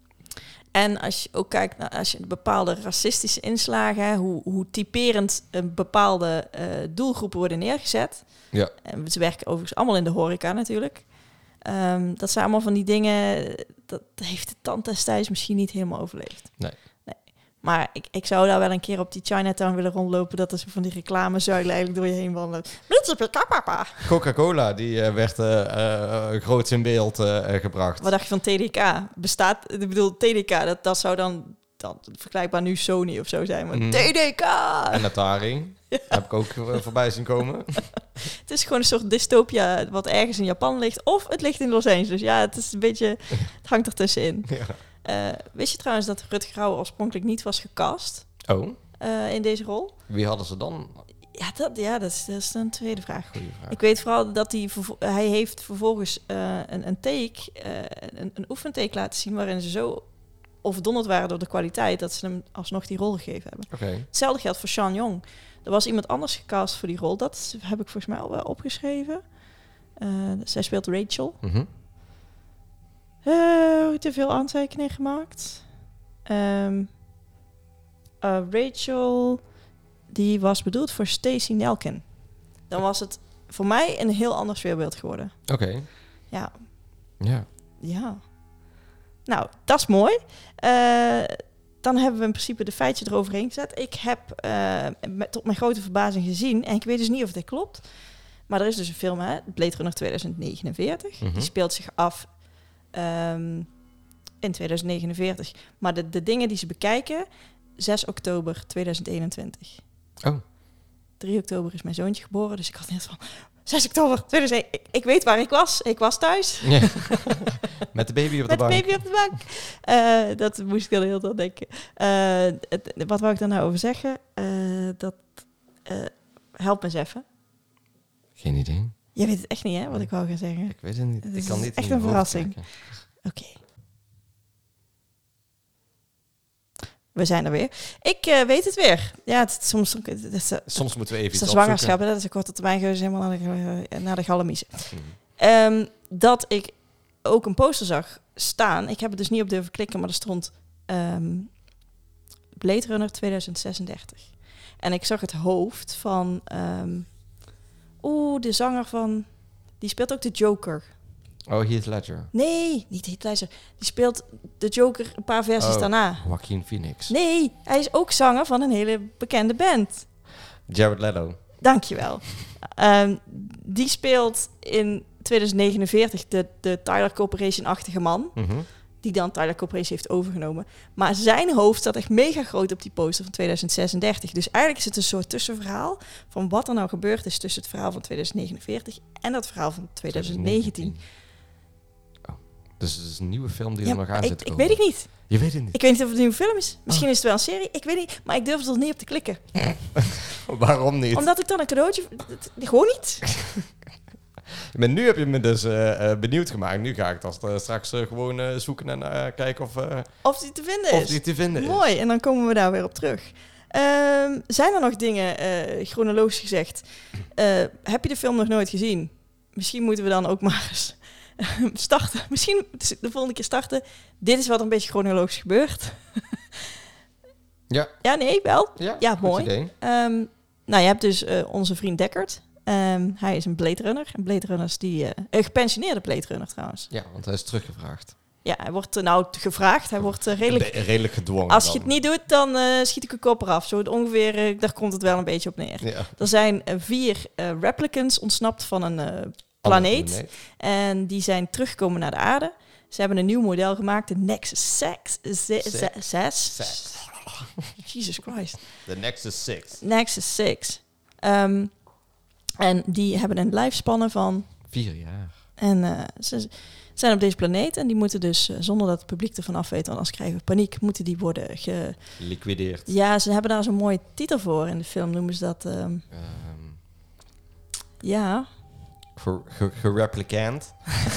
[SPEAKER 1] En als je ook kijkt naar als je bepaalde racistische inslagen, hoe typerend bepaalde doelgroepen worden neergezet.
[SPEAKER 3] Ja.
[SPEAKER 1] En ze werken overigens allemaal in de horeca natuurlijk. Dat zijn allemaal van die dingen, dat heeft de tand destijds misschien niet helemaal overleefd.
[SPEAKER 3] Nee.
[SPEAKER 1] Maar ik zou daar wel een keer op die Chinatown willen rondlopen, dat er zo van die reclamezuilen eigenlijk door je heen wandelen.
[SPEAKER 3] Coca-Cola, die werd groots in beeld gebracht.
[SPEAKER 1] Wat dacht je van TDK? Ik bedoel, TDK, dat zou dan vergelijkbaar nu Sony of zo zijn. Maar TDK!
[SPEAKER 3] En Atari. Ja. Heb ik ook voorbij zien komen.
[SPEAKER 1] Het is gewoon een soort dystopia wat ergens in Japan ligt. Of het ligt in Los Angeles. Ja, het is een beetje... Het hangt ertussenin.
[SPEAKER 3] Ja.
[SPEAKER 1] Wist je trouwens dat Rutger Hauer oorspronkelijk niet was gecast
[SPEAKER 3] Oh,
[SPEAKER 1] in deze rol?
[SPEAKER 3] wie hadden ze dan?
[SPEAKER 1] Dat is een tweede vraag.
[SPEAKER 3] Goeie vraag.
[SPEAKER 1] Ik weet vooral dat hij heeft vervolgens een oefentake laten zien... waarin ze zo overdonderd waren door de kwaliteit... dat ze hem alsnog die rol gegeven hebben.
[SPEAKER 3] Oké.
[SPEAKER 1] Hetzelfde geldt voor Sean Young. Er was iemand anders gecast voor die rol. Dat heb ik volgens mij al wel opgeschreven. Zij speelt Rachel.
[SPEAKER 3] Mhm.
[SPEAKER 1] Te veel aantekeningen gemaakt. Rachel, die was bedoeld voor Stacey Nelkin. Dan was het voor mij een heel ander sfeerbeeld geworden.
[SPEAKER 3] Oké.
[SPEAKER 1] Ja.
[SPEAKER 3] Ja.
[SPEAKER 1] Nou, dat is mooi. Dan hebben we in principe de feitje eroverheen gezet. Ik heb tot mijn grote verbazing gezien, en ik weet dus niet of dit klopt, maar er is dus een film, Blade Runner 2049.
[SPEAKER 3] Mhm.
[SPEAKER 1] Die speelt zich af in 2049. Maar de dingen die ze bekijken, 6 oktober 2021.
[SPEAKER 3] Oh.
[SPEAKER 1] 3 oktober is mijn zoontje geboren, dus ik had net van 6 oktober 2021. Ik weet waar ik was. Ik was thuis.
[SPEAKER 3] Ja. Met de baby op de bank.
[SPEAKER 1] Met de baby op de bank. Dat moest ik dan heel veel denken. Wat wou ik daar nou over zeggen? Help me eens even.
[SPEAKER 3] Geen idee.
[SPEAKER 1] Jij weet het echt niet, hè, wat ik wou gaan zeggen.
[SPEAKER 3] Ik weet het niet.
[SPEAKER 1] Het
[SPEAKER 3] Ik kan
[SPEAKER 1] is
[SPEAKER 3] niet
[SPEAKER 1] echt
[SPEAKER 3] in je
[SPEAKER 1] een
[SPEAKER 3] hoofd
[SPEAKER 1] verrassing.
[SPEAKER 3] kijken.
[SPEAKER 1] Oké. We zijn er weer. Ik weet het weer. Ja, soms
[SPEAKER 3] Soms moeten we even
[SPEAKER 1] is
[SPEAKER 3] iets
[SPEAKER 1] de zwangerschap,
[SPEAKER 3] opzoeken.
[SPEAKER 1] hè, dat is een korte termijn geweest, helemaal naar de gallemiezen.
[SPEAKER 3] Mhm.
[SPEAKER 1] Dat ik ook een poster zag staan. Ik heb het dus niet op durven klikken, maar er stond Blade Runner 2036. En ik zag het hoofd van de zanger van, die speelt ook de Joker.
[SPEAKER 3] Oh, Heath Ledger.
[SPEAKER 1] Nee, niet Heath Ledger. Die speelt de Joker een paar versies daarna.
[SPEAKER 3] Joaquin Phoenix.
[SPEAKER 1] Nee, hij is ook zanger van een hele bekende band.
[SPEAKER 3] Jared Leto.
[SPEAKER 1] Dankjewel. Die speelt in 2049 de Tyler Corporation-achtige man.
[SPEAKER 3] Mhm.
[SPEAKER 1] Die dan Tyler Corporation heeft overgenomen. Maar zijn hoofd staat echt mega groot op die poster van 2036. Dus eigenlijk is het een soort tussenverhaal van wat er nou gebeurd is tussen het verhaal van 2049 en dat verhaal van 2019.
[SPEAKER 3] Oh. Dus het is een nieuwe film die er nog aan zit te
[SPEAKER 1] Ik
[SPEAKER 3] komen.
[SPEAKER 1] weet het niet.
[SPEAKER 3] Je weet het niet.
[SPEAKER 1] Ik weet niet of het een nieuwe film is. Misschien is het wel een serie. Ik weet niet. Maar ik durf er niet op te klikken.
[SPEAKER 3] Waarom niet?
[SPEAKER 1] Omdat ik dan een cadeautje... Gewoon niet.
[SPEAKER 3] Maar nu heb je me dus benieuwd gemaakt. Nu ga ik dan straks gewoon zoeken en kijken
[SPEAKER 1] Of die te vinden
[SPEAKER 3] of
[SPEAKER 1] is.
[SPEAKER 3] die te vinden is.
[SPEAKER 1] Mooi. En dan komen we daar weer op terug. Zijn er nog dingen, chronologisch gezegd... heb je de film nog nooit gezien? Misschien moeten we dan ook maar eens starten. Misschien de volgende keer starten. Dit is wat er een beetje chronologisch gebeurt.
[SPEAKER 3] Ja.
[SPEAKER 1] Ja, nee, wel. Ja,
[SPEAKER 3] goed
[SPEAKER 1] mooi.
[SPEAKER 3] idee.
[SPEAKER 1] Nou, je hebt dus onze vriend Deckard. Hij is een Blade Runner. Een Blade Runner die... een gepensioneerde Blade Runner trouwens.
[SPEAKER 3] Ja, want hij is teruggevraagd.
[SPEAKER 1] Ja, hij wordt gevraagd. Hij wordt redelijk...
[SPEAKER 3] Redelijk gedwongen.
[SPEAKER 1] Als je
[SPEAKER 3] dan.
[SPEAKER 1] het niet doet, dan schiet ik een kop eraf. Zo ongeveer, daar komt het wel een beetje op neer.
[SPEAKER 3] Ja.
[SPEAKER 1] Er zijn 4 replicants ontsnapt van een planeet. En die zijn teruggekomen naar de aarde. Ze hebben een nieuw model gemaakt, de Nexus 6. Jesus Christ.
[SPEAKER 3] The Nexus 6.
[SPEAKER 1] Nexus 6. En die hebben een lifespanne van...
[SPEAKER 3] 4 jaar.
[SPEAKER 1] En ze zijn op deze planeet en die moeten dus, zonder dat het publiek ervan af weet, want anders krijgen we paniek, moeten die worden
[SPEAKER 3] Liquideerd.
[SPEAKER 1] Ja, ze hebben daar zo'n mooie titel voor in de film, noemen ze dat... ja...
[SPEAKER 3] Gereplicant.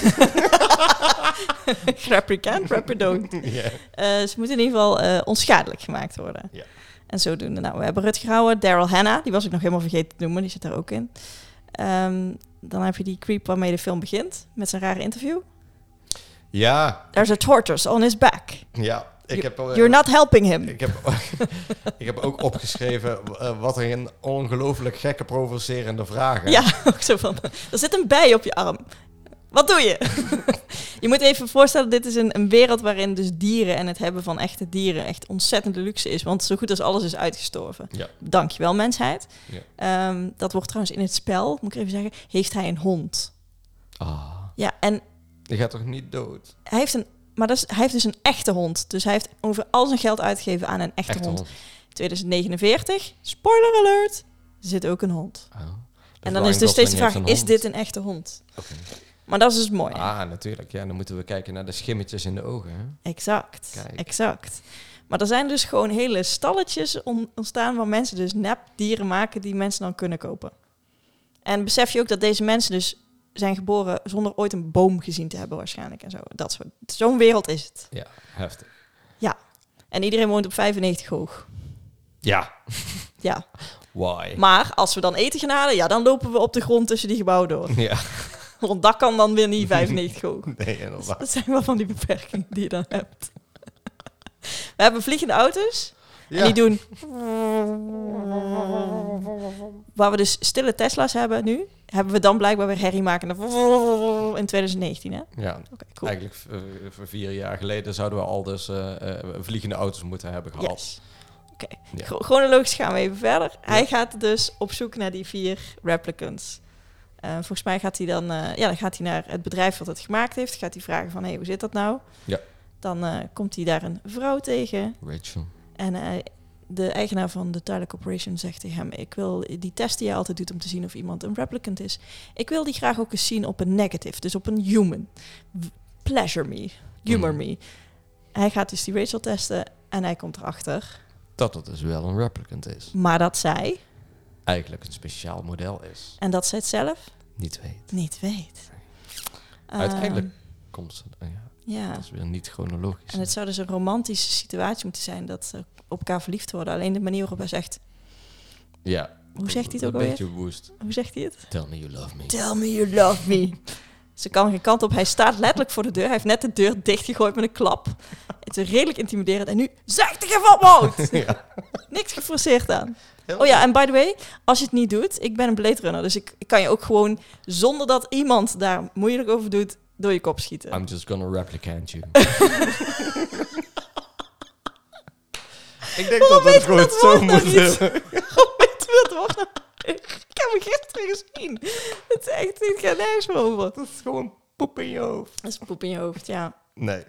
[SPEAKER 1] Replicant, Rapidon.
[SPEAKER 3] Yeah.
[SPEAKER 1] Ze moeten in ieder geval onschadelijk gemaakt worden.
[SPEAKER 3] Ja.
[SPEAKER 1] En zodoende. Nou, we hebben Rutger Hauer, Daryl Hannah, die was ik nog helemaal vergeten te noemen, die zit daar ook in. Dan heb je die creep waarmee de film begint, met zijn rare interview.
[SPEAKER 3] Ja.
[SPEAKER 1] There's a tortoise on his back.
[SPEAKER 3] Ja.
[SPEAKER 1] You're not helping him.
[SPEAKER 3] Ik heb ook opgeschreven wat een ongelooflijk gekke provocerende vragen.
[SPEAKER 1] Ja, ook zo van, er zit een bij op je arm. Wat doe je? Je moet even voorstellen, dit is een wereld waarin dus dieren en het hebben van echte dieren echt ontzettende luxe is. Want zo goed als alles is uitgestorven.
[SPEAKER 3] Ja.
[SPEAKER 1] Dankjewel, mensheid.
[SPEAKER 3] Ja.
[SPEAKER 1] Dat wordt trouwens in het spel, moet ik even zeggen, heeft hij een hond.
[SPEAKER 3] Ah.
[SPEAKER 1] Ja, en...
[SPEAKER 3] Die gaat toch niet dood?
[SPEAKER 1] Hij heeft dus een echte hond. Dus hij heeft ongeveer al zijn geld uitgegeven aan een echte hond. 2049, spoiler alert, er zit ook een hond.
[SPEAKER 3] Oh.
[SPEAKER 1] En dan is dus steeds de vraag, is dit een echte hond?
[SPEAKER 3] Okay.
[SPEAKER 1] Maar dat is dus mooi.
[SPEAKER 3] Ah, natuurlijk. Ja, dan moeten we kijken naar de schimmetjes in de ogen. Hè?
[SPEAKER 1] Exact. Maar er zijn dus gewoon hele stalletjes ontstaan waar mensen dus nepdieren maken die mensen dan kunnen kopen. En besef je ook dat deze mensen dus zijn geboren zonder ooit een boom gezien te hebben waarschijnlijk en zo. Zo'n wereld is het.
[SPEAKER 3] Ja, heftig.
[SPEAKER 1] Ja. En iedereen woont op 95 hoog.
[SPEAKER 3] Ja.
[SPEAKER 1] Ja.
[SPEAKER 3] Why?
[SPEAKER 1] Maar als we dan eten gaan halen, ja, dan lopen we op de grond tussen die gebouwen door.
[SPEAKER 3] Ja.
[SPEAKER 1] Want dat kan dan weer niet 95 hoog.
[SPEAKER 3] Nee, inderdaad.
[SPEAKER 1] Dat zijn wel van die beperkingen die je dan hebt. We hebben vliegende auto's.
[SPEAKER 3] Ja.
[SPEAKER 1] En die doen... Waar we dus stille Tesla's hebben nu, hebben we dan blijkbaar weer herrie maken in 2019, hè?
[SPEAKER 3] Ja,
[SPEAKER 1] Oké, cool.
[SPEAKER 3] eigenlijk voor 4 jaar geleden zouden we al dus vliegende auto's moeten hebben gehad.
[SPEAKER 1] Yes. Oké,
[SPEAKER 3] Ja.
[SPEAKER 1] chronologisch gaan we even verder. Hij gaat dus op zoek naar die 4 replicants. Volgens mij gaat hij dan gaat hij naar het bedrijf wat het gemaakt heeft. Gaat hij vragen van, hey, hoe zit dat nou?
[SPEAKER 3] Ja.
[SPEAKER 1] Dan komt hij daar een vrouw tegen.
[SPEAKER 3] Rachel.
[SPEAKER 1] En de eigenaar van de Tyler Corporation zegt tegen hem... ik wil die test die je altijd doet om te zien of iemand een replicant is... ik wil die graag ook eens zien op een negative, dus op een human. Pleasure me, humor me. Hij gaat dus die Rachel testen en hij komt erachter...
[SPEAKER 3] Dat het dus wel een replicant is.
[SPEAKER 1] maar dat zij,
[SPEAKER 3] Eigenlijk een speciaal model is.
[SPEAKER 1] en dat zij het zelf
[SPEAKER 3] Niet weet.
[SPEAKER 1] niet weet.
[SPEAKER 3] Uiteindelijk komt ze...
[SPEAKER 1] Ja,
[SPEAKER 3] Dat is weer niet chronologisch.
[SPEAKER 1] en het zou dus een romantische situatie moeten zijn... dat ze op elkaar verliefd worden. Alleen de manier waarop hij zegt...
[SPEAKER 3] Ja.
[SPEAKER 1] Hoe zegt hij het ook
[SPEAKER 3] Een
[SPEAKER 1] alweer?
[SPEAKER 3] beetje woest.
[SPEAKER 1] Hoe zegt hij het?
[SPEAKER 3] Tell me you love me.
[SPEAKER 1] Tell me you love me. Ze kan geen kant op. Hij staat letterlijk voor de deur. Hij heeft net de deur dichtgegooid met een klap. Het is redelijk intimiderend. En nu, zeg het even op, Wout!
[SPEAKER 3] Ja.
[SPEAKER 1] Niks geforceerd aan. Oh ja, en by the way, als je het niet doet... Ik ben een Blade Runner, dus ik kan je ook gewoon... zonder dat iemand daar moeilijk over doet... door je kop schieten.
[SPEAKER 3] I'm just gonna replicate you. Ik denk dat het gewoon zo moet.
[SPEAKER 1] Hoe weet je dat woord nou? Ik heb hem gisteren gezien. Het is echt niet geen nergens meer over.
[SPEAKER 3] Dat is gewoon poep in je hoofd.
[SPEAKER 1] Dat is poep in je hoofd, ja.
[SPEAKER 3] Nee.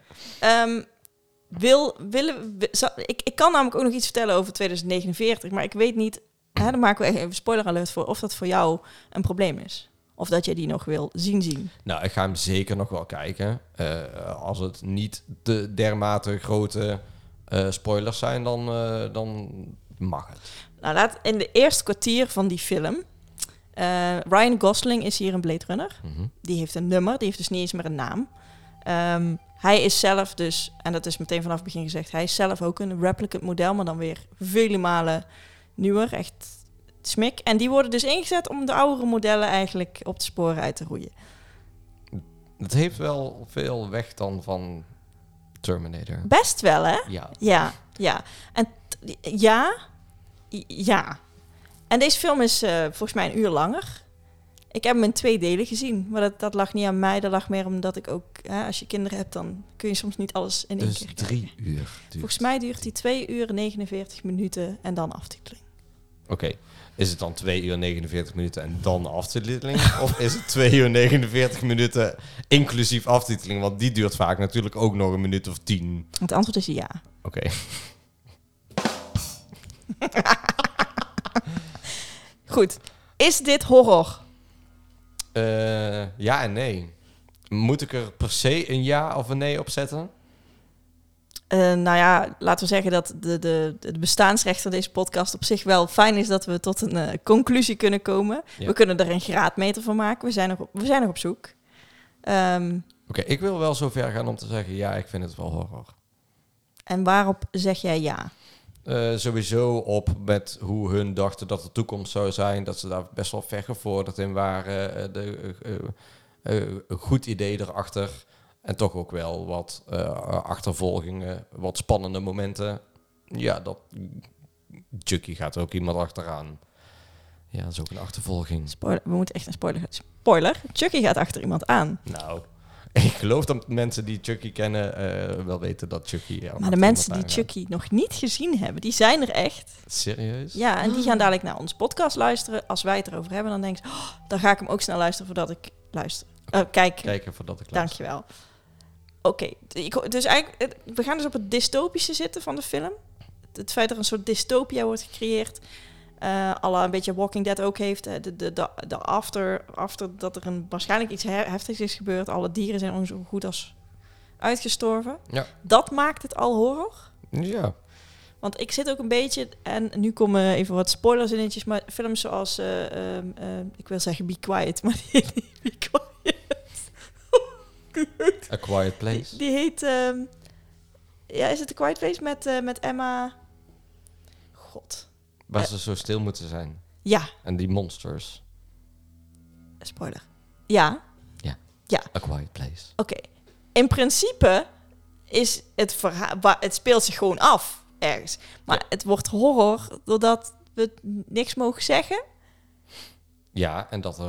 [SPEAKER 1] Ik kan namelijk ook nog iets vertellen over 2049, maar ik weet niet, daar maken we echt even spoiler alert voor, of dat voor jou een probleem is. Of dat je die nog wil zien. Nou,
[SPEAKER 3] ik ga hem zeker nog wel kijken. Als het niet de dermate grote spoilers zijn, dan mag het.
[SPEAKER 1] Nou, in de eerste kwartier van die film... Ryan Gosling is hier een Blade Runner.
[SPEAKER 3] Mm-hmm.
[SPEAKER 1] Die heeft een nummer, die heeft dus niet eens meer een naam. Hij is zelf dus, en dat is meteen vanaf het begin gezegd... hij is zelf ook een replicant model, maar dan weer vele malen nieuwer. Echt smik. En die worden dus ingezet om de oudere modellen eigenlijk op de sporen uit te roeien.
[SPEAKER 3] Het heeft wel veel weg dan van Terminator.
[SPEAKER 1] Best wel, hè?
[SPEAKER 3] Ja.
[SPEAKER 1] Ja. En ja. En deze film is volgens mij 1 uur langer. Ik heb hem in 2 delen gezien. Maar dat lag niet aan mij. Dat lag meer omdat ik ook... als je kinderen hebt, dan kun je soms niet alles in één
[SPEAKER 3] Dus
[SPEAKER 1] keer
[SPEAKER 3] 3
[SPEAKER 1] kijken.
[SPEAKER 3] uur.
[SPEAKER 1] Volgens mij duurt hij 2 uur 49 minuten en dan aftiteling.
[SPEAKER 3] Oké. Is het dan 2 uur 49 minuten en dan aftiteling? Of is het 2 uur 49 minuten inclusief aftiteling? Want die duurt vaak natuurlijk ook nog 1 minuut of 10.
[SPEAKER 1] Het antwoord is ja.
[SPEAKER 3] Oké.
[SPEAKER 1] Goed. Is dit horror?
[SPEAKER 3] Ja en nee. Moet ik er per se een ja of een nee op zetten?
[SPEAKER 1] Nou ja, laten we zeggen dat de bestaansrecht van deze podcast op zich wel fijn is dat we tot een conclusie kunnen komen.
[SPEAKER 3] Ja.
[SPEAKER 1] We kunnen er een graadmeter van maken. We zijn nog op zoek.
[SPEAKER 3] Oké, ik wil wel zo ver gaan om te zeggen, ja, ik vind het wel horror.
[SPEAKER 1] En waarop zeg jij ja?
[SPEAKER 3] Sowieso op met hoe hun dachten dat de toekomst zou zijn. Dat ze daar best wel ver gevorderd in waren. Een goed idee erachter. En toch ook wel wat achtervolgingen, wat spannende momenten. Ja, Chucky gaat er ook iemand achteraan. Ja, dat is ook een achtervolging.
[SPEAKER 1] Spoiler, we moeten echt een spoiler. Chucky gaat achter iemand aan.
[SPEAKER 3] Nou, ik geloof dat mensen die Chucky kennen wel weten dat Chucky...
[SPEAKER 1] Maar de mensen die Chucky nog niet gezien hebben, die zijn er echt.
[SPEAKER 3] Serieus?
[SPEAKER 1] Ja, en die gaan dadelijk naar onze podcast luisteren. Als wij het erover hebben, dan denk je, dan ga ik hem ook snel luisteren voordat ik luister.
[SPEAKER 3] Kijken voordat ik luister.
[SPEAKER 1] Dankjewel. Oké, dus eigenlijk, we gaan dus op het dystopische zitten van de film. Het feit dat er een soort dystopia wordt gecreëerd. à la een beetje Walking Dead ook heeft. De after dat er waarschijnlijk iets heftigs is gebeurd. Alle dieren zijn ook zo goed als uitgestorven.
[SPEAKER 3] Ja.
[SPEAKER 1] Dat maakt het al horror.
[SPEAKER 3] Ja.
[SPEAKER 1] Want ik zit ook een beetje... En nu komen even wat spoilers innetjes. Maar films zoals... ik wil zeggen Be Quiet. Maar die heet niet Be Quiet.
[SPEAKER 3] A Quiet Place.
[SPEAKER 1] Die heet... is het A Quiet Place met Emma... God.
[SPEAKER 3] Waar ze zo stil moeten zijn.
[SPEAKER 1] Ja.
[SPEAKER 3] En die monsters.
[SPEAKER 1] Spoiler. Ja.
[SPEAKER 3] A Quiet Place.
[SPEAKER 1] Oké. In principe is het verhaal... Het speelt zich gewoon af ergens. Maar het wordt horror doordat we niks mogen zeggen.
[SPEAKER 3] Ja, en dat er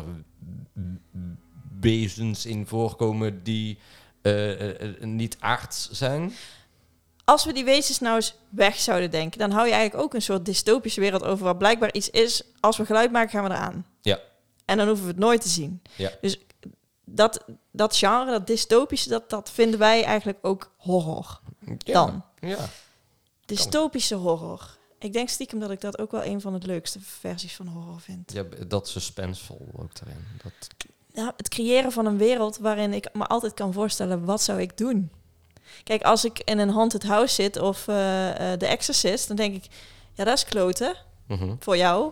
[SPEAKER 3] wezens in voorkomen die niet aards zijn.
[SPEAKER 1] Als we die wezens nou eens weg zouden denken... dan hou je eigenlijk ook een soort dystopische wereld over... waar blijkbaar iets is. Als we geluid maken, gaan we eraan.
[SPEAKER 3] Ja.
[SPEAKER 1] En dan hoeven we het nooit te zien.
[SPEAKER 3] Ja.
[SPEAKER 1] Dus dat genre, dat dystopische... dat vinden wij eigenlijk ook horror.
[SPEAKER 3] Ja.
[SPEAKER 1] Dan.
[SPEAKER 3] Ja.
[SPEAKER 1] Dystopische horror. Ik denk stiekem dat ik dat ook wel een van de leukste versies van horror vind.
[SPEAKER 3] Ja, dat suspensevol ook erin. Dat...
[SPEAKER 1] Ja, het creëren van een wereld waarin ik me altijd kan voorstellen... wat zou ik doen? Kijk, als ik in een haunted house zit of The Exorcist... dan denk ik, ja, dat is kloten.
[SPEAKER 3] Mhm.
[SPEAKER 1] Voor jou.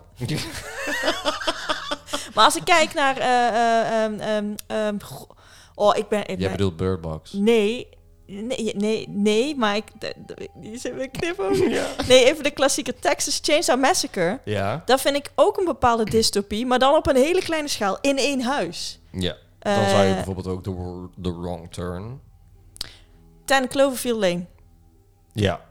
[SPEAKER 1] Maar als ik kijk naar...
[SPEAKER 3] Jij bedoelt Bird Box.
[SPEAKER 1] Nee, maar die zit weer knip over. Ja. Nee, even de klassieke Texas Chainsaw Massacre.
[SPEAKER 3] Ja.
[SPEAKER 1] Dat vind ik ook een bepaalde dystopie, maar dan op een hele kleine schaal, in één huis.
[SPEAKER 3] Ja. Dan zou je bijvoorbeeld ook The Wrong Turn.
[SPEAKER 1] 10 Cloverfield Lane.
[SPEAKER 3] Ja.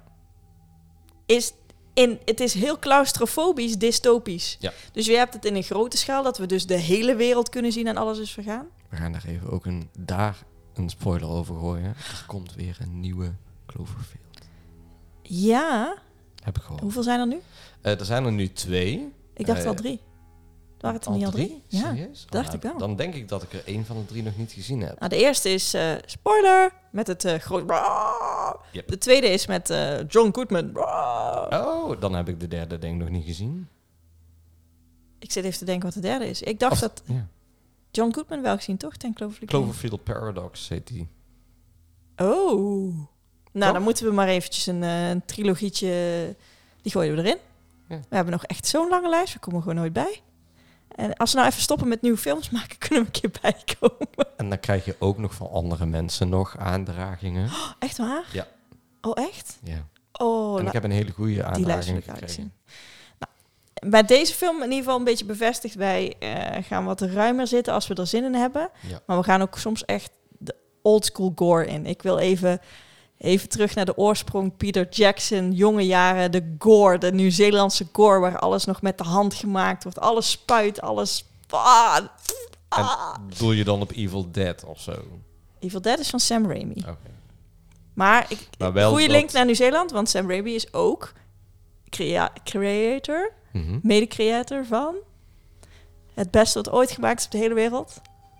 [SPEAKER 1] Het is heel claustrofobisch, dystopisch.
[SPEAKER 3] Ja.
[SPEAKER 1] Dus je hebt het in een grote schaal, dat we dus de hele wereld kunnen zien en alles is vergaan.
[SPEAKER 3] We gaan daar even ook een spoiler over gooien. Er komt weer een nieuwe Cloverfield.
[SPEAKER 1] Ja.
[SPEAKER 3] Heb ik gehoord.
[SPEAKER 1] Hoeveel zijn er nu?
[SPEAKER 3] Er zijn er nu 2.
[SPEAKER 1] Ik dacht al 3. Waren het er niet al 3? Ja,
[SPEAKER 3] serieus?
[SPEAKER 1] dacht ik wel.
[SPEAKER 3] Dan denk ik dat ik er 1 van de 3 nog niet gezien heb.
[SPEAKER 1] Nou, de eerste is, spoiler, met het groot...
[SPEAKER 3] Yep.
[SPEAKER 1] De tweede is met John Goodman.
[SPEAKER 3] Oh, dan heb ik de derde denk ik nog niet gezien.
[SPEAKER 1] Ik zit even te denken wat de derde is. Ik dacht dat
[SPEAKER 3] Ja.
[SPEAKER 1] John Goodman wel gezien, toch? Ten Cloverfield.
[SPEAKER 3] Cloverfield Paradox heet die.
[SPEAKER 1] Oh. Nou, dan moeten we maar eventjes een trilogietje... Die gooien we erin.
[SPEAKER 3] Ja.
[SPEAKER 1] We hebben nog echt zo'n lange lijst. We komen gewoon nooit bij. En als we nou even stoppen met nieuwe films maken... kunnen we een keer bijkomen.
[SPEAKER 3] En dan krijg je ook nog van andere mensen nog aandragingen.
[SPEAKER 1] Oh, echt waar?
[SPEAKER 3] Ja.
[SPEAKER 1] Oh, echt?
[SPEAKER 3] Ja.
[SPEAKER 1] Oh,
[SPEAKER 3] En ik heb een hele goede
[SPEAKER 1] die lijst
[SPEAKER 3] aandraging
[SPEAKER 1] wil ik eigenlijk
[SPEAKER 3] gekregen.
[SPEAKER 1] zien. Nou, bij deze film in ieder geval een beetje bevestigd. Wij gaan wat ruimer zitten als we er zin in hebben.
[SPEAKER 3] Ja.
[SPEAKER 1] Maar we gaan ook soms echt de old school gore in. Ik wil even terug naar de oorsprong. Peter Jackson, jonge jaren, de gore, de Nieuw-Zeelandse gore... waar alles nog met de hand gemaakt wordt. Alles spuit, alles...
[SPEAKER 3] En doe je dan op Evil Dead of zo?
[SPEAKER 1] Evil Dead is van Sam Raimi.
[SPEAKER 3] Oké.
[SPEAKER 1] Maar
[SPEAKER 3] wel
[SPEAKER 1] goede
[SPEAKER 3] dat-
[SPEAKER 1] link naar Nieuw-Zeeland, want Sam Raimi is ook creator,
[SPEAKER 3] Mhm.
[SPEAKER 1] mede-creator van het beste wat ooit gemaakt is op de hele wereld.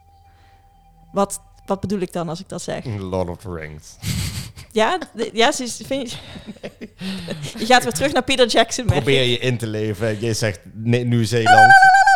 [SPEAKER 1] Wat bedoel ik dan als ik dat zeg?
[SPEAKER 3] Lord of the Rings.
[SPEAKER 1] Ja, je gaat weer terug naar Peter Jackson.
[SPEAKER 3] Probeer je in te leven. Je zegt Nieuw-Zeeland.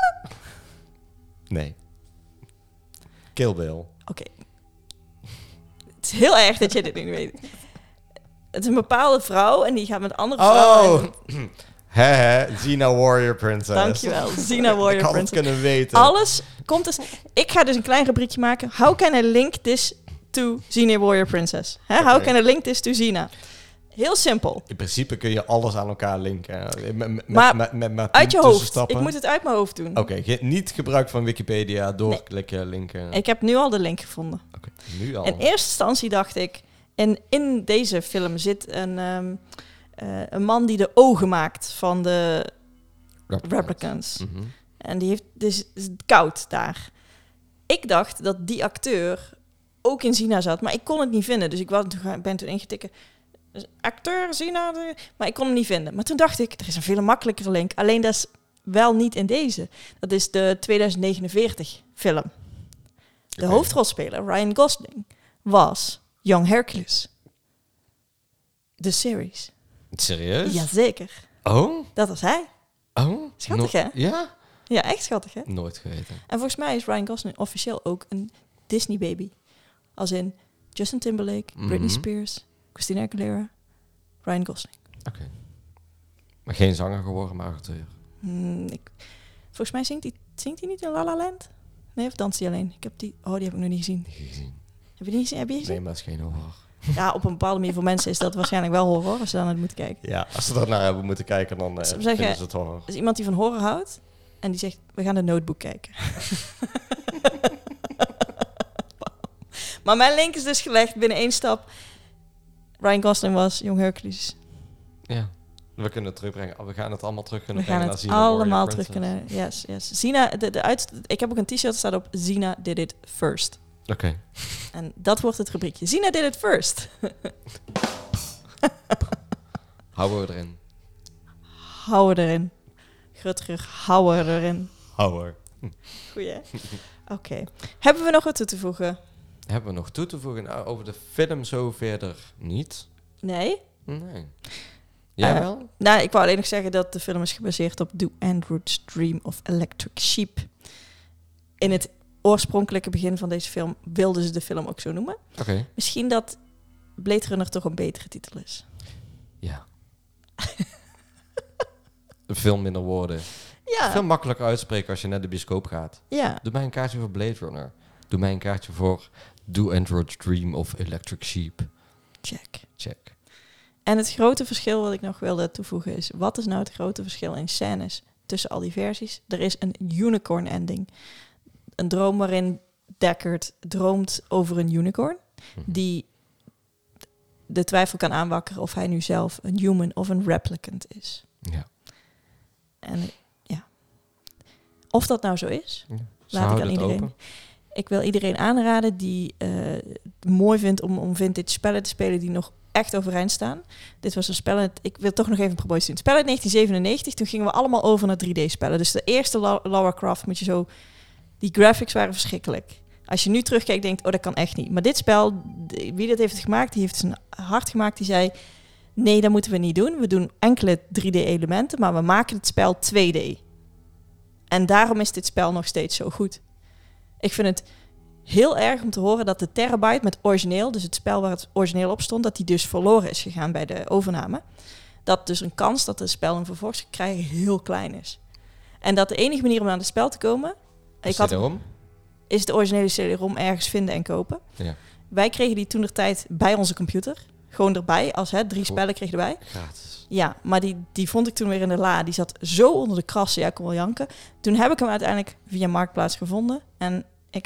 [SPEAKER 3] Nee. Kill Bill.
[SPEAKER 1] Oké. Het is heel erg dat je dit niet weet. Het is een bepaalde vrouw en die gaat met andere vrouwen.
[SPEAKER 3] Xena Warrior Princess.
[SPEAKER 1] Dankjewel, Xena Warrior
[SPEAKER 3] Ik had het
[SPEAKER 1] Princess.
[SPEAKER 3] kunnen weten.
[SPEAKER 1] Alles komt dus... Ik ga dus een klein rubriekje maken. How can I link this to Xena Warrior Princess? How
[SPEAKER 3] Oké.
[SPEAKER 1] can I link this to Xena? Heel simpel.
[SPEAKER 3] In principe kun je alles aan elkaar linken.
[SPEAKER 1] Maar
[SPEAKER 3] met
[SPEAKER 1] uit je hoofd.
[SPEAKER 3] tussenstappen.
[SPEAKER 1] Ik moet het uit mijn hoofd doen.
[SPEAKER 3] Oké, niet gebruik van Wikipedia, doorklikken, linken.
[SPEAKER 1] Ik heb nu al de link gevonden.
[SPEAKER 3] Oké, nu al.
[SPEAKER 1] In eerste instantie dacht ik... En in deze film zit een man die de ogen maakt van de replicants.
[SPEAKER 3] Mhm.
[SPEAKER 1] En die heeft dus is het koud daar. Ik dacht dat die acteur ook in Xena zat, maar ik kon het niet vinden. Dus ik ben toen ingetikken. Dus acteur Xena, maar ik kon hem niet vinden. Maar toen dacht ik, er is een veel makkelijkere link. Alleen dat is wel niet in deze. Dat is de 2049 film. De
[SPEAKER 3] Oké.
[SPEAKER 1] hoofdrolspeler, Ryan Gosling, was Young Hercules. De series.
[SPEAKER 3] Serieus?
[SPEAKER 1] Jazeker.
[SPEAKER 3] Oh?
[SPEAKER 1] Dat was hij.
[SPEAKER 3] Oh?
[SPEAKER 1] Schattig, hè?
[SPEAKER 3] Ja?
[SPEAKER 1] Ja, echt schattig, hè?
[SPEAKER 3] Nooit geweten.
[SPEAKER 1] En volgens mij is Ryan Gosling officieel ook een Disney baby. Als in Justin Timberlake, Britney Spears, Christina Aguilera, Ryan Gosling.
[SPEAKER 3] Oké. Maar geen zanger geworden, maar acteur.
[SPEAKER 1] Volgens mij zingt hij niet in La La Land? Nee, of danst hij alleen? Die heb ik nog niet gezien.
[SPEAKER 3] Niet gezien.
[SPEAKER 1] Heb je die gezien? Heb je gezien?
[SPEAKER 3] Nee, maar dat is geen horror.
[SPEAKER 1] Ja, op een bepaalde manier voor mensen is dat waarschijnlijk wel horror, als ze daar naar moeten kijken.
[SPEAKER 3] Ja, als ze er naar hebben moeten kijken, dan
[SPEAKER 1] Zou
[SPEAKER 3] vinden
[SPEAKER 1] zeggen,
[SPEAKER 3] ze het horror.
[SPEAKER 1] is iemand die van horror houdt en die zegt, we gaan de Notebook kijken. Maar mijn link is dus gelegd binnen 1 stap. Ryan Gosling was Jong Hercules.
[SPEAKER 3] Ja, we kunnen het terugbrengen. We gaan het allemaal terug kunnen
[SPEAKER 1] We gaan
[SPEAKER 3] brengen
[SPEAKER 1] het
[SPEAKER 3] naar Xena
[SPEAKER 1] allemaal
[SPEAKER 3] Warrior
[SPEAKER 1] terug
[SPEAKER 3] Princess.
[SPEAKER 1] kunnen. Yes. Xena, ik heb ook een t-shirt dat staat op Xena did it first.
[SPEAKER 3] Oké.
[SPEAKER 1] En dat wordt het rubriekje. Xena did it first.
[SPEAKER 3] Houden we erin.
[SPEAKER 1] Hou er erin. Rutger, hou er erin.
[SPEAKER 3] Houden.
[SPEAKER 1] Goeie, hè? Oké. Hebben we nog wat toe te voegen?
[SPEAKER 3] Hebben we nog toe te voegen? Nou, over de film zo verder niet.
[SPEAKER 1] Nee?
[SPEAKER 3] Nee. Jij wel?
[SPEAKER 1] Nou, ik wou alleen nog zeggen dat de film is gebaseerd op Do Androids Dream of Electric Sheep. In het oorspronkelijke begin van deze film wilden ze de film ook zo noemen.
[SPEAKER 3] Oké.
[SPEAKER 1] Misschien dat Blade Runner toch een betere titel is.
[SPEAKER 3] Ja. Veel minder woorden.
[SPEAKER 1] Ja.
[SPEAKER 3] Veel makkelijker uitspreken als je naar de bioscoop gaat.
[SPEAKER 1] Ja.
[SPEAKER 3] Doe mij een kaartje voor Blade Runner. Doe mij een kaartje voor Do Android's Dream of Electric Sheep. Check.
[SPEAKER 1] En het grote verschil wat ik nog wilde toevoegen is, wat is nou het grote verschil in scènes tussen al die versies? Er is een unicorn ending. Een droom waarin Deckard droomt over een unicorn, die de twijfel kan aanwakkeren of hij nu zelf een human of een replicant is.
[SPEAKER 3] Ja.
[SPEAKER 1] En ja, of dat nou zo is,
[SPEAKER 3] Ze
[SPEAKER 1] laat ik aan
[SPEAKER 3] houden het
[SPEAKER 1] iedereen.
[SPEAKER 3] open.
[SPEAKER 1] Ik wil iedereen aanraden die het mooi vindt om vintage spellen te spelen die nog echt overeind staan. Dit was een spel, ik wil toch nog even een promotie doen. Spel uit 1997, toen gingen we allemaal over naar 3D-spellen. Dus de eerste Lara Croft moet je zo... Die graphics waren verschrikkelijk. Als je nu terugkijkt, denkt, oh, dat kan echt niet. Maar dit spel, wie dat heeft gemaakt, die heeft zijn hart gemaakt. Die zei, nee, dat moeten we niet doen. We doen enkele 3D-elementen, maar we maken het spel 2D. En daarom is dit spel nog steeds zo goed. Ik vind het heel erg om te horen dat de terabyte met origineel, dus het spel waar het origineel op stond, dat die dus verloren is gegaan bij de overname. Dat dus een kans dat het spel een vervolg zou krijgen heel klein is. En dat de enige manier om aan het spel te komen... is de originele CD-ROM ergens vinden en kopen.
[SPEAKER 3] Ja.
[SPEAKER 1] Wij kregen die toentertijd bij onze computer. Gewoon erbij, als 3 spellen kreeg je erbij.
[SPEAKER 3] Gratis.
[SPEAKER 1] Ja, maar die vond ik toen weer in de la. Die zat zo onder de krassen, ja, ik kon wel janken. Toen heb ik hem uiteindelijk via Marktplaats gevonden. En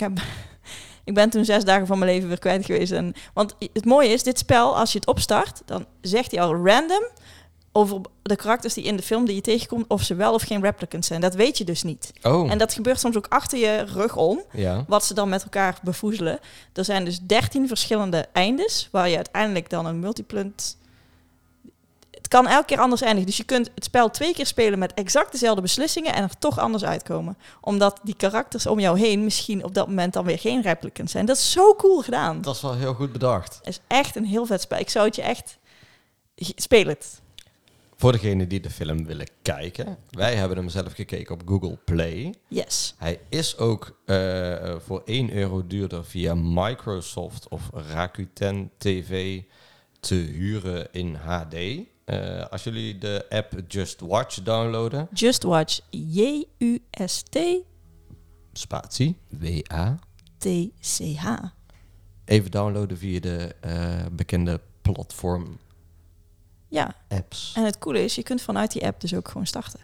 [SPEAKER 1] ik ben toen 6 dagen van mijn leven weer kwijt geweest. Want het mooie is, dit spel, als je het opstart, dan zegt hij al random over de karakters die in de film die je tegenkomt, of ze wel of geen replicants zijn. Dat weet je dus niet.
[SPEAKER 3] Oh.
[SPEAKER 1] En dat gebeurt soms ook achter je rug om,
[SPEAKER 3] Ja.
[SPEAKER 1] wat ze dan met elkaar bevoezelen. Er zijn dus 13 verschillende eindes, waar je uiteindelijk dan een multiplunt... Het kan elke keer anders eindigen. Dus je kunt het spel 2 keer spelen met exact dezelfde beslissingen en er toch anders uitkomen. Omdat die karakters om jou heen misschien op dat moment dan weer geen replicants zijn. Dat is zo cool gedaan.
[SPEAKER 3] Dat is wel heel goed bedacht.
[SPEAKER 1] Het is echt een heel vet spel. Ik zou het je echt... Speel het.
[SPEAKER 3] Voor degenen die de film willen kijken, wij hebben hem zelf gekeken op Google Play.
[SPEAKER 1] Yes.
[SPEAKER 3] Hij is ook voor €1 duurder via Microsoft of Rakuten TV te huren in HD. Als jullie de app Just Watch downloaden.
[SPEAKER 1] Just Watch. J-U-S-T
[SPEAKER 3] Spatie. W-A.
[SPEAKER 1] T-C-H.
[SPEAKER 3] Even downloaden via de bekende platform
[SPEAKER 1] Ja.
[SPEAKER 3] apps.
[SPEAKER 1] En het coole is, je kunt vanuit die app dus ook gewoon starten.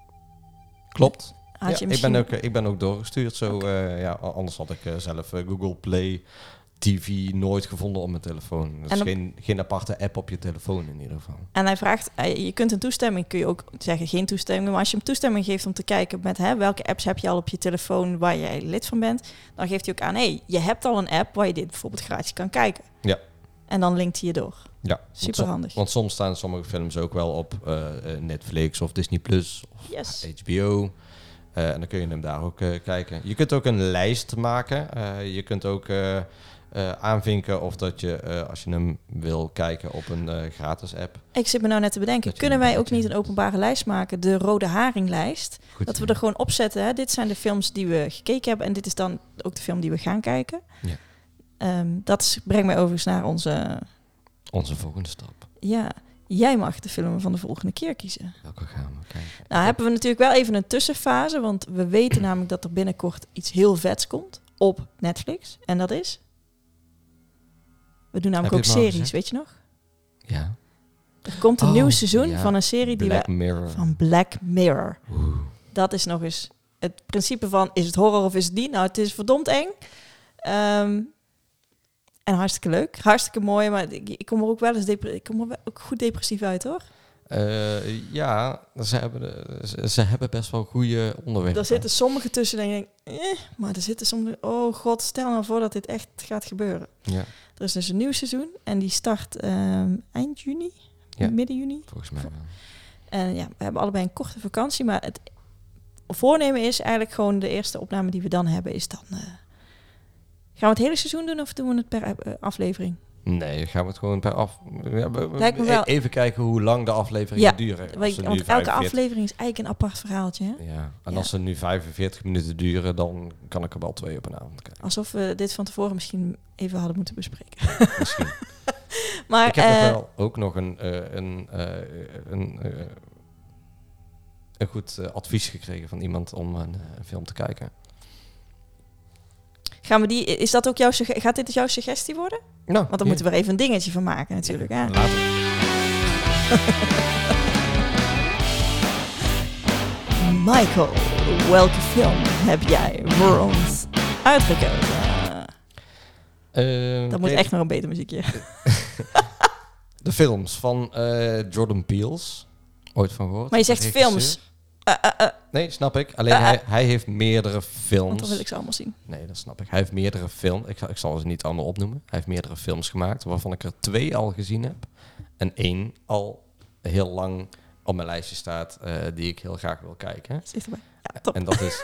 [SPEAKER 3] Klopt.
[SPEAKER 1] Had
[SPEAKER 3] Ja,
[SPEAKER 1] je misschien...
[SPEAKER 3] ik ben ook doorgestuurd. Zo, anders had ik zelf Google Play TV nooit gevonden op mijn telefoon. Dat is geen aparte app op je telefoon in ieder geval.
[SPEAKER 1] En hij vraagt, je kunt een toestemming, kun je ook zeggen geen toestemming. Maar als je hem toestemming geeft om te kijken met welke apps heb je al op je telefoon waar jij lid van bent, dan geeft hij ook aan, je hebt al een app waar je dit bijvoorbeeld gratis kan kijken.
[SPEAKER 3] Ja.
[SPEAKER 1] En dan linkt hij je door.
[SPEAKER 3] Ja.
[SPEAKER 1] Super handig.
[SPEAKER 3] Want soms staan sommige films ook wel op Netflix of Disney Plus of
[SPEAKER 1] Yes.
[SPEAKER 3] HBO. En dan kun je hem daar ook kijken. Je kunt ook een lijst maken. Je kunt ook aanvinken of dat je, als je hem wil kijken op een gratis app.
[SPEAKER 1] Ik zit me nou net te bedenken, kunnen wij ook niet een openbare lijst maken, de Rode Haringlijst?
[SPEAKER 3] Goed,
[SPEAKER 1] Dat we er gewoon op zetten, hè? Dit zijn de films die we gekeken hebben en dit is dan ook de film die we gaan kijken.
[SPEAKER 3] Ja.
[SPEAKER 1] Dat brengt mij overigens naar
[SPEAKER 3] Onze volgende stap.
[SPEAKER 1] Ja, jij mag de film van de volgende keer kiezen.
[SPEAKER 3] Welke gaan we kijken?
[SPEAKER 1] Nou hebben we natuurlijk wel even een tussenfase, want we weten namelijk dat er binnenkort iets heel vets komt op Netflix. En dat is... We doen namelijk ook
[SPEAKER 3] Heb je het al
[SPEAKER 1] series,
[SPEAKER 3] gezegd?
[SPEAKER 1] weet je nog?
[SPEAKER 3] Ja.
[SPEAKER 1] Er komt een nieuw seizoen van een serie
[SPEAKER 3] Black Mirror.
[SPEAKER 1] van Black Mirror.
[SPEAKER 3] Oeh.
[SPEAKER 1] Dat is nog eens het principe van, is het horror of is het niet? Nou, het is verdomd eng. En hartstikke leuk. Hartstikke mooi, maar ik kom er ook wel eens ook goed depressief uit, hoor.
[SPEAKER 3] Ja, ze hebben best wel goede onderwerpen.
[SPEAKER 1] Er zitten sommige tussen en ik denk, maar er zitten sommige... Oh god, stel nou voor dat dit echt gaat gebeuren.
[SPEAKER 3] Ja.
[SPEAKER 1] Er is dus een nieuw seizoen en die start eind juni,
[SPEAKER 3] Ja.
[SPEAKER 1] midden juni.
[SPEAKER 3] Volgens mij wel.
[SPEAKER 1] En ja, we hebben allebei een korte vakantie, maar het voornemen is eigenlijk gewoon de eerste opname die we dan hebben is dan... Gaan we het hele seizoen doen of doen we het per aflevering?
[SPEAKER 3] Nee, gaan we het gewoon per
[SPEAKER 1] Lijkt me wel.
[SPEAKER 3] Even kijken hoe lang de afleveringen duren. Als ze nu
[SPEAKER 1] Want elke
[SPEAKER 3] 45
[SPEAKER 1] aflevering is eigenlijk een apart verhaaltje. Hè?
[SPEAKER 3] Ja, en
[SPEAKER 1] Ja.
[SPEAKER 3] als ze nu 45 minuten duren, dan kan ik er wel 2 op een avond kijken.
[SPEAKER 1] Alsof we dit van tevoren misschien even hadden moeten bespreken.
[SPEAKER 3] Misschien.
[SPEAKER 1] Maar
[SPEAKER 3] Ik heb nog wel ook nog een goed advies gekregen van iemand om een film te kijken.
[SPEAKER 1] gaan we die? Is dat ook gaat dit jouw suggestie worden?
[SPEAKER 3] Nou,
[SPEAKER 1] Want dan moeten we er even een dingetje van maken natuurlijk. Hè?
[SPEAKER 3] Later.
[SPEAKER 1] Michael, welke film heb jij voor ons uitgekozen? Dat moet echt nog een beter muziekje.
[SPEAKER 3] De films van Jordan Peele's. Ooit van gehoord?
[SPEAKER 1] Maar je zegt
[SPEAKER 3] Regisseur.
[SPEAKER 1] films.
[SPEAKER 3] Nee, snap ik. Alleen hij heeft meerdere films.
[SPEAKER 1] Want dan wil ik ze allemaal zien.
[SPEAKER 3] Nee, dat snap ik. Hij heeft meerdere films. Ik zal ze niet allemaal opnoemen. Hij heeft meerdere films gemaakt, waarvan ik er 2 al gezien heb. En 1 al heel lang op mijn lijstje staat, die ik heel graag wil kijken.
[SPEAKER 1] Zit erbij. Ja, top.
[SPEAKER 3] En dat is...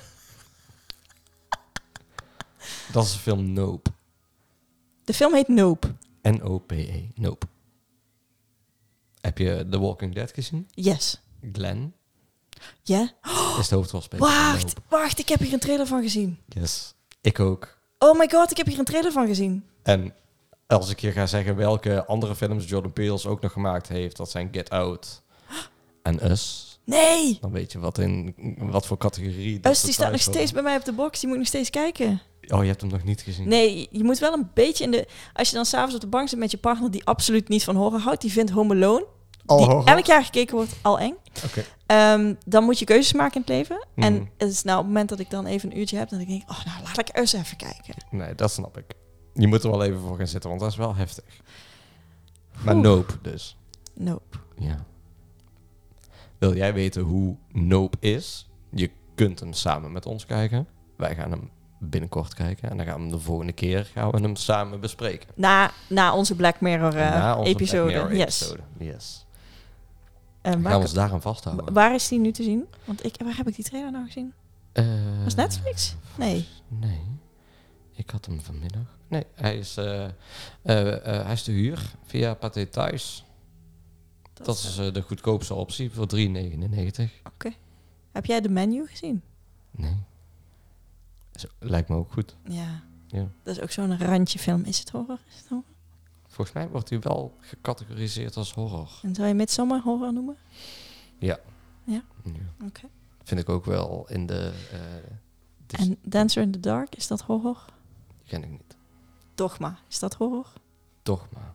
[SPEAKER 3] dat is de film Nope.
[SPEAKER 1] De film heet Nope.
[SPEAKER 3] N-O-P-E. Nope. Heb je The Walking Dead gezien?
[SPEAKER 1] Yes.
[SPEAKER 3] Glenn
[SPEAKER 1] Ja?
[SPEAKER 3] is de hoofdrolspeler. van Nope.
[SPEAKER 1] Wacht, ik heb hier een trailer van gezien.
[SPEAKER 3] Yes. Ik ook.
[SPEAKER 1] Oh my god, ik heb hier een trailer van gezien.
[SPEAKER 3] En als ik je ga zeggen welke andere films Jordan Peele ook nog gemaakt heeft, dat zijn Get Out en Us.
[SPEAKER 1] Nee!
[SPEAKER 3] Dan weet je wat voor categorie dat
[SPEAKER 1] Us, die staat nog steeds bij mij op de box. Die moet ik nog steeds kijken.
[SPEAKER 3] Oh, je hebt hem nog niet gezien?
[SPEAKER 1] Nee, je moet wel een beetje in de... Als je dan s'avonds op de bank zit met je partner die absoluut niet van horror houdt, die vindt Home Alone,
[SPEAKER 3] Al
[SPEAKER 1] die
[SPEAKER 3] horror?
[SPEAKER 1] elk jaar gekeken wordt, al eng.
[SPEAKER 3] Oké.
[SPEAKER 1] Dan moet je keuzes maken in het leven.
[SPEAKER 3] Mm.
[SPEAKER 1] En het is nou op het moment dat ik dan even een uurtje heb, dan denk ik, oh, nou laat ik Us even kijken.
[SPEAKER 3] Nee, dat snap ik. Je moet er wel even voor gaan zitten, want dat is wel heftig. Maar
[SPEAKER 1] Oeh.
[SPEAKER 3] Nope dus.
[SPEAKER 1] Nope.
[SPEAKER 3] Ja. Wil jij weten hoe Nope is? Je kunt hem samen met ons kijken. Wij gaan hem binnenkort kijken. En dan gaan we hem de volgende keer hem samen bespreken.
[SPEAKER 1] Na onze Black Mirror
[SPEAKER 3] Na onze
[SPEAKER 1] episode.
[SPEAKER 3] Black Mirror
[SPEAKER 1] Yes.
[SPEAKER 3] episode. Yes.
[SPEAKER 1] En
[SPEAKER 3] Gaan we ons daaraan vasthouden.
[SPEAKER 1] waar is die nu te zien? Want waar heb ik die trailer nou gezien? Was Netflix? Nee.
[SPEAKER 3] Nee. Ik had hem vanmiddag. Nee, hij is te huur via Pathé Thuis. Dat is de goedkoopste optie voor €3,99.
[SPEAKER 1] Oké. Heb jij de menu gezien?
[SPEAKER 3] Nee. Lijkt me ook goed.
[SPEAKER 1] Ja.
[SPEAKER 3] Ja.
[SPEAKER 1] Dat is ook zo'n randje film. Is het horror? Is het horror?
[SPEAKER 3] Volgens mij wordt hij wel gecategoriseerd als horror.
[SPEAKER 1] En zou je Midsommar horror noemen?
[SPEAKER 3] Ja.
[SPEAKER 1] Ja?
[SPEAKER 3] Ja.
[SPEAKER 1] Oké.
[SPEAKER 3] Vind ik ook wel in de...
[SPEAKER 1] En Dancer in the Dark, is dat horror?
[SPEAKER 3] Die ken ik niet.
[SPEAKER 1] Dogma, is dat horror?
[SPEAKER 3] Toch maar.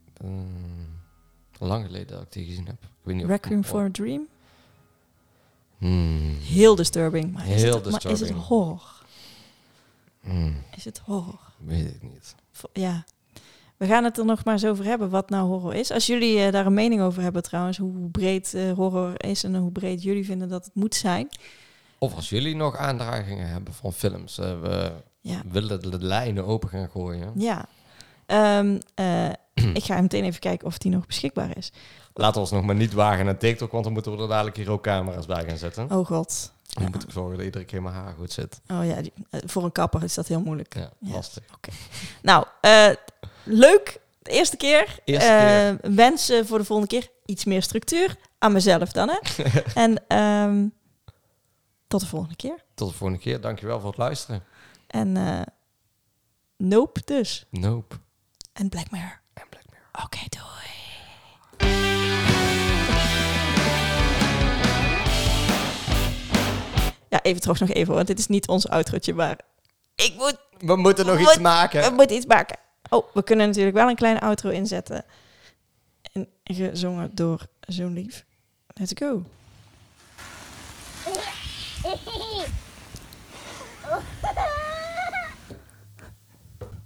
[SPEAKER 3] Lang geleden dat ik die gezien heb. Ik weet niet of
[SPEAKER 1] Requiem for a Dream?
[SPEAKER 3] Hmm.
[SPEAKER 1] Heel disturbing. Maar is
[SPEAKER 3] Heel
[SPEAKER 1] het, maar is het
[SPEAKER 3] disturbing.
[SPEAKER 1] horror?
[SPEAKER 3] Hmm.
[SPEAKER 1] Is het horror?
[SPEAKER 3] Weet ik niet.
[SPEAKER 1] Ja. We gaan het er nog maar eens over hebben wat nou horror is. Als jullie daar een mening over hebben trouwens, hoe breed horror is en hoe breed jullie vinden dat het moet zijn.
[SPEAKER 3] Of als jullie nog aandragingen hebben van films. We willen de lijnen open gaan gooien.
[SPEAKER 1] Ja. Ik ga meteen even kijken of die nog beschikbaar is.
[SPEAKER 3] Laten we ons nog maar niet wagen naar TikTok, want dan moeten we er dadelijk hier ook camera's bij gaan zetten.
[SPEAKER 1] Oh god.
[SPEAKER 3] Dan moet ik zorgen dat iedere keer mijn haar goed zit.
[SPEAKER 1] Oh ja, voor een kapper is dat heel moeilijk.
[SPEAKER 3] Ja, lastig.
[SPEAKER 1] Okay. Nou, leuk. De eerste keer. Wensen voor de volgende keer iets meer structuur. Aan mezelf dan, hè. En tot de volgende keer.
[SPEAKER 3] Tot de volgende keer. Dankjewel voor het luisteren.
[SPEAKER 1] En Nope dus.
[SPEAKER 3] Nope.
[SPEAKER 1] En Black Mirror. Oké, doei. Ja, even terug nog even, want dit is niet ons outrootje, maar
[SPEAKER 3] We moeten nog iets maken.
[SPEAKER 1] We moeten iets maken. Oh, we kunnen natuurlijk wel een kleine outro inzetten. En gezongen door Zo'n Lief. Let's go.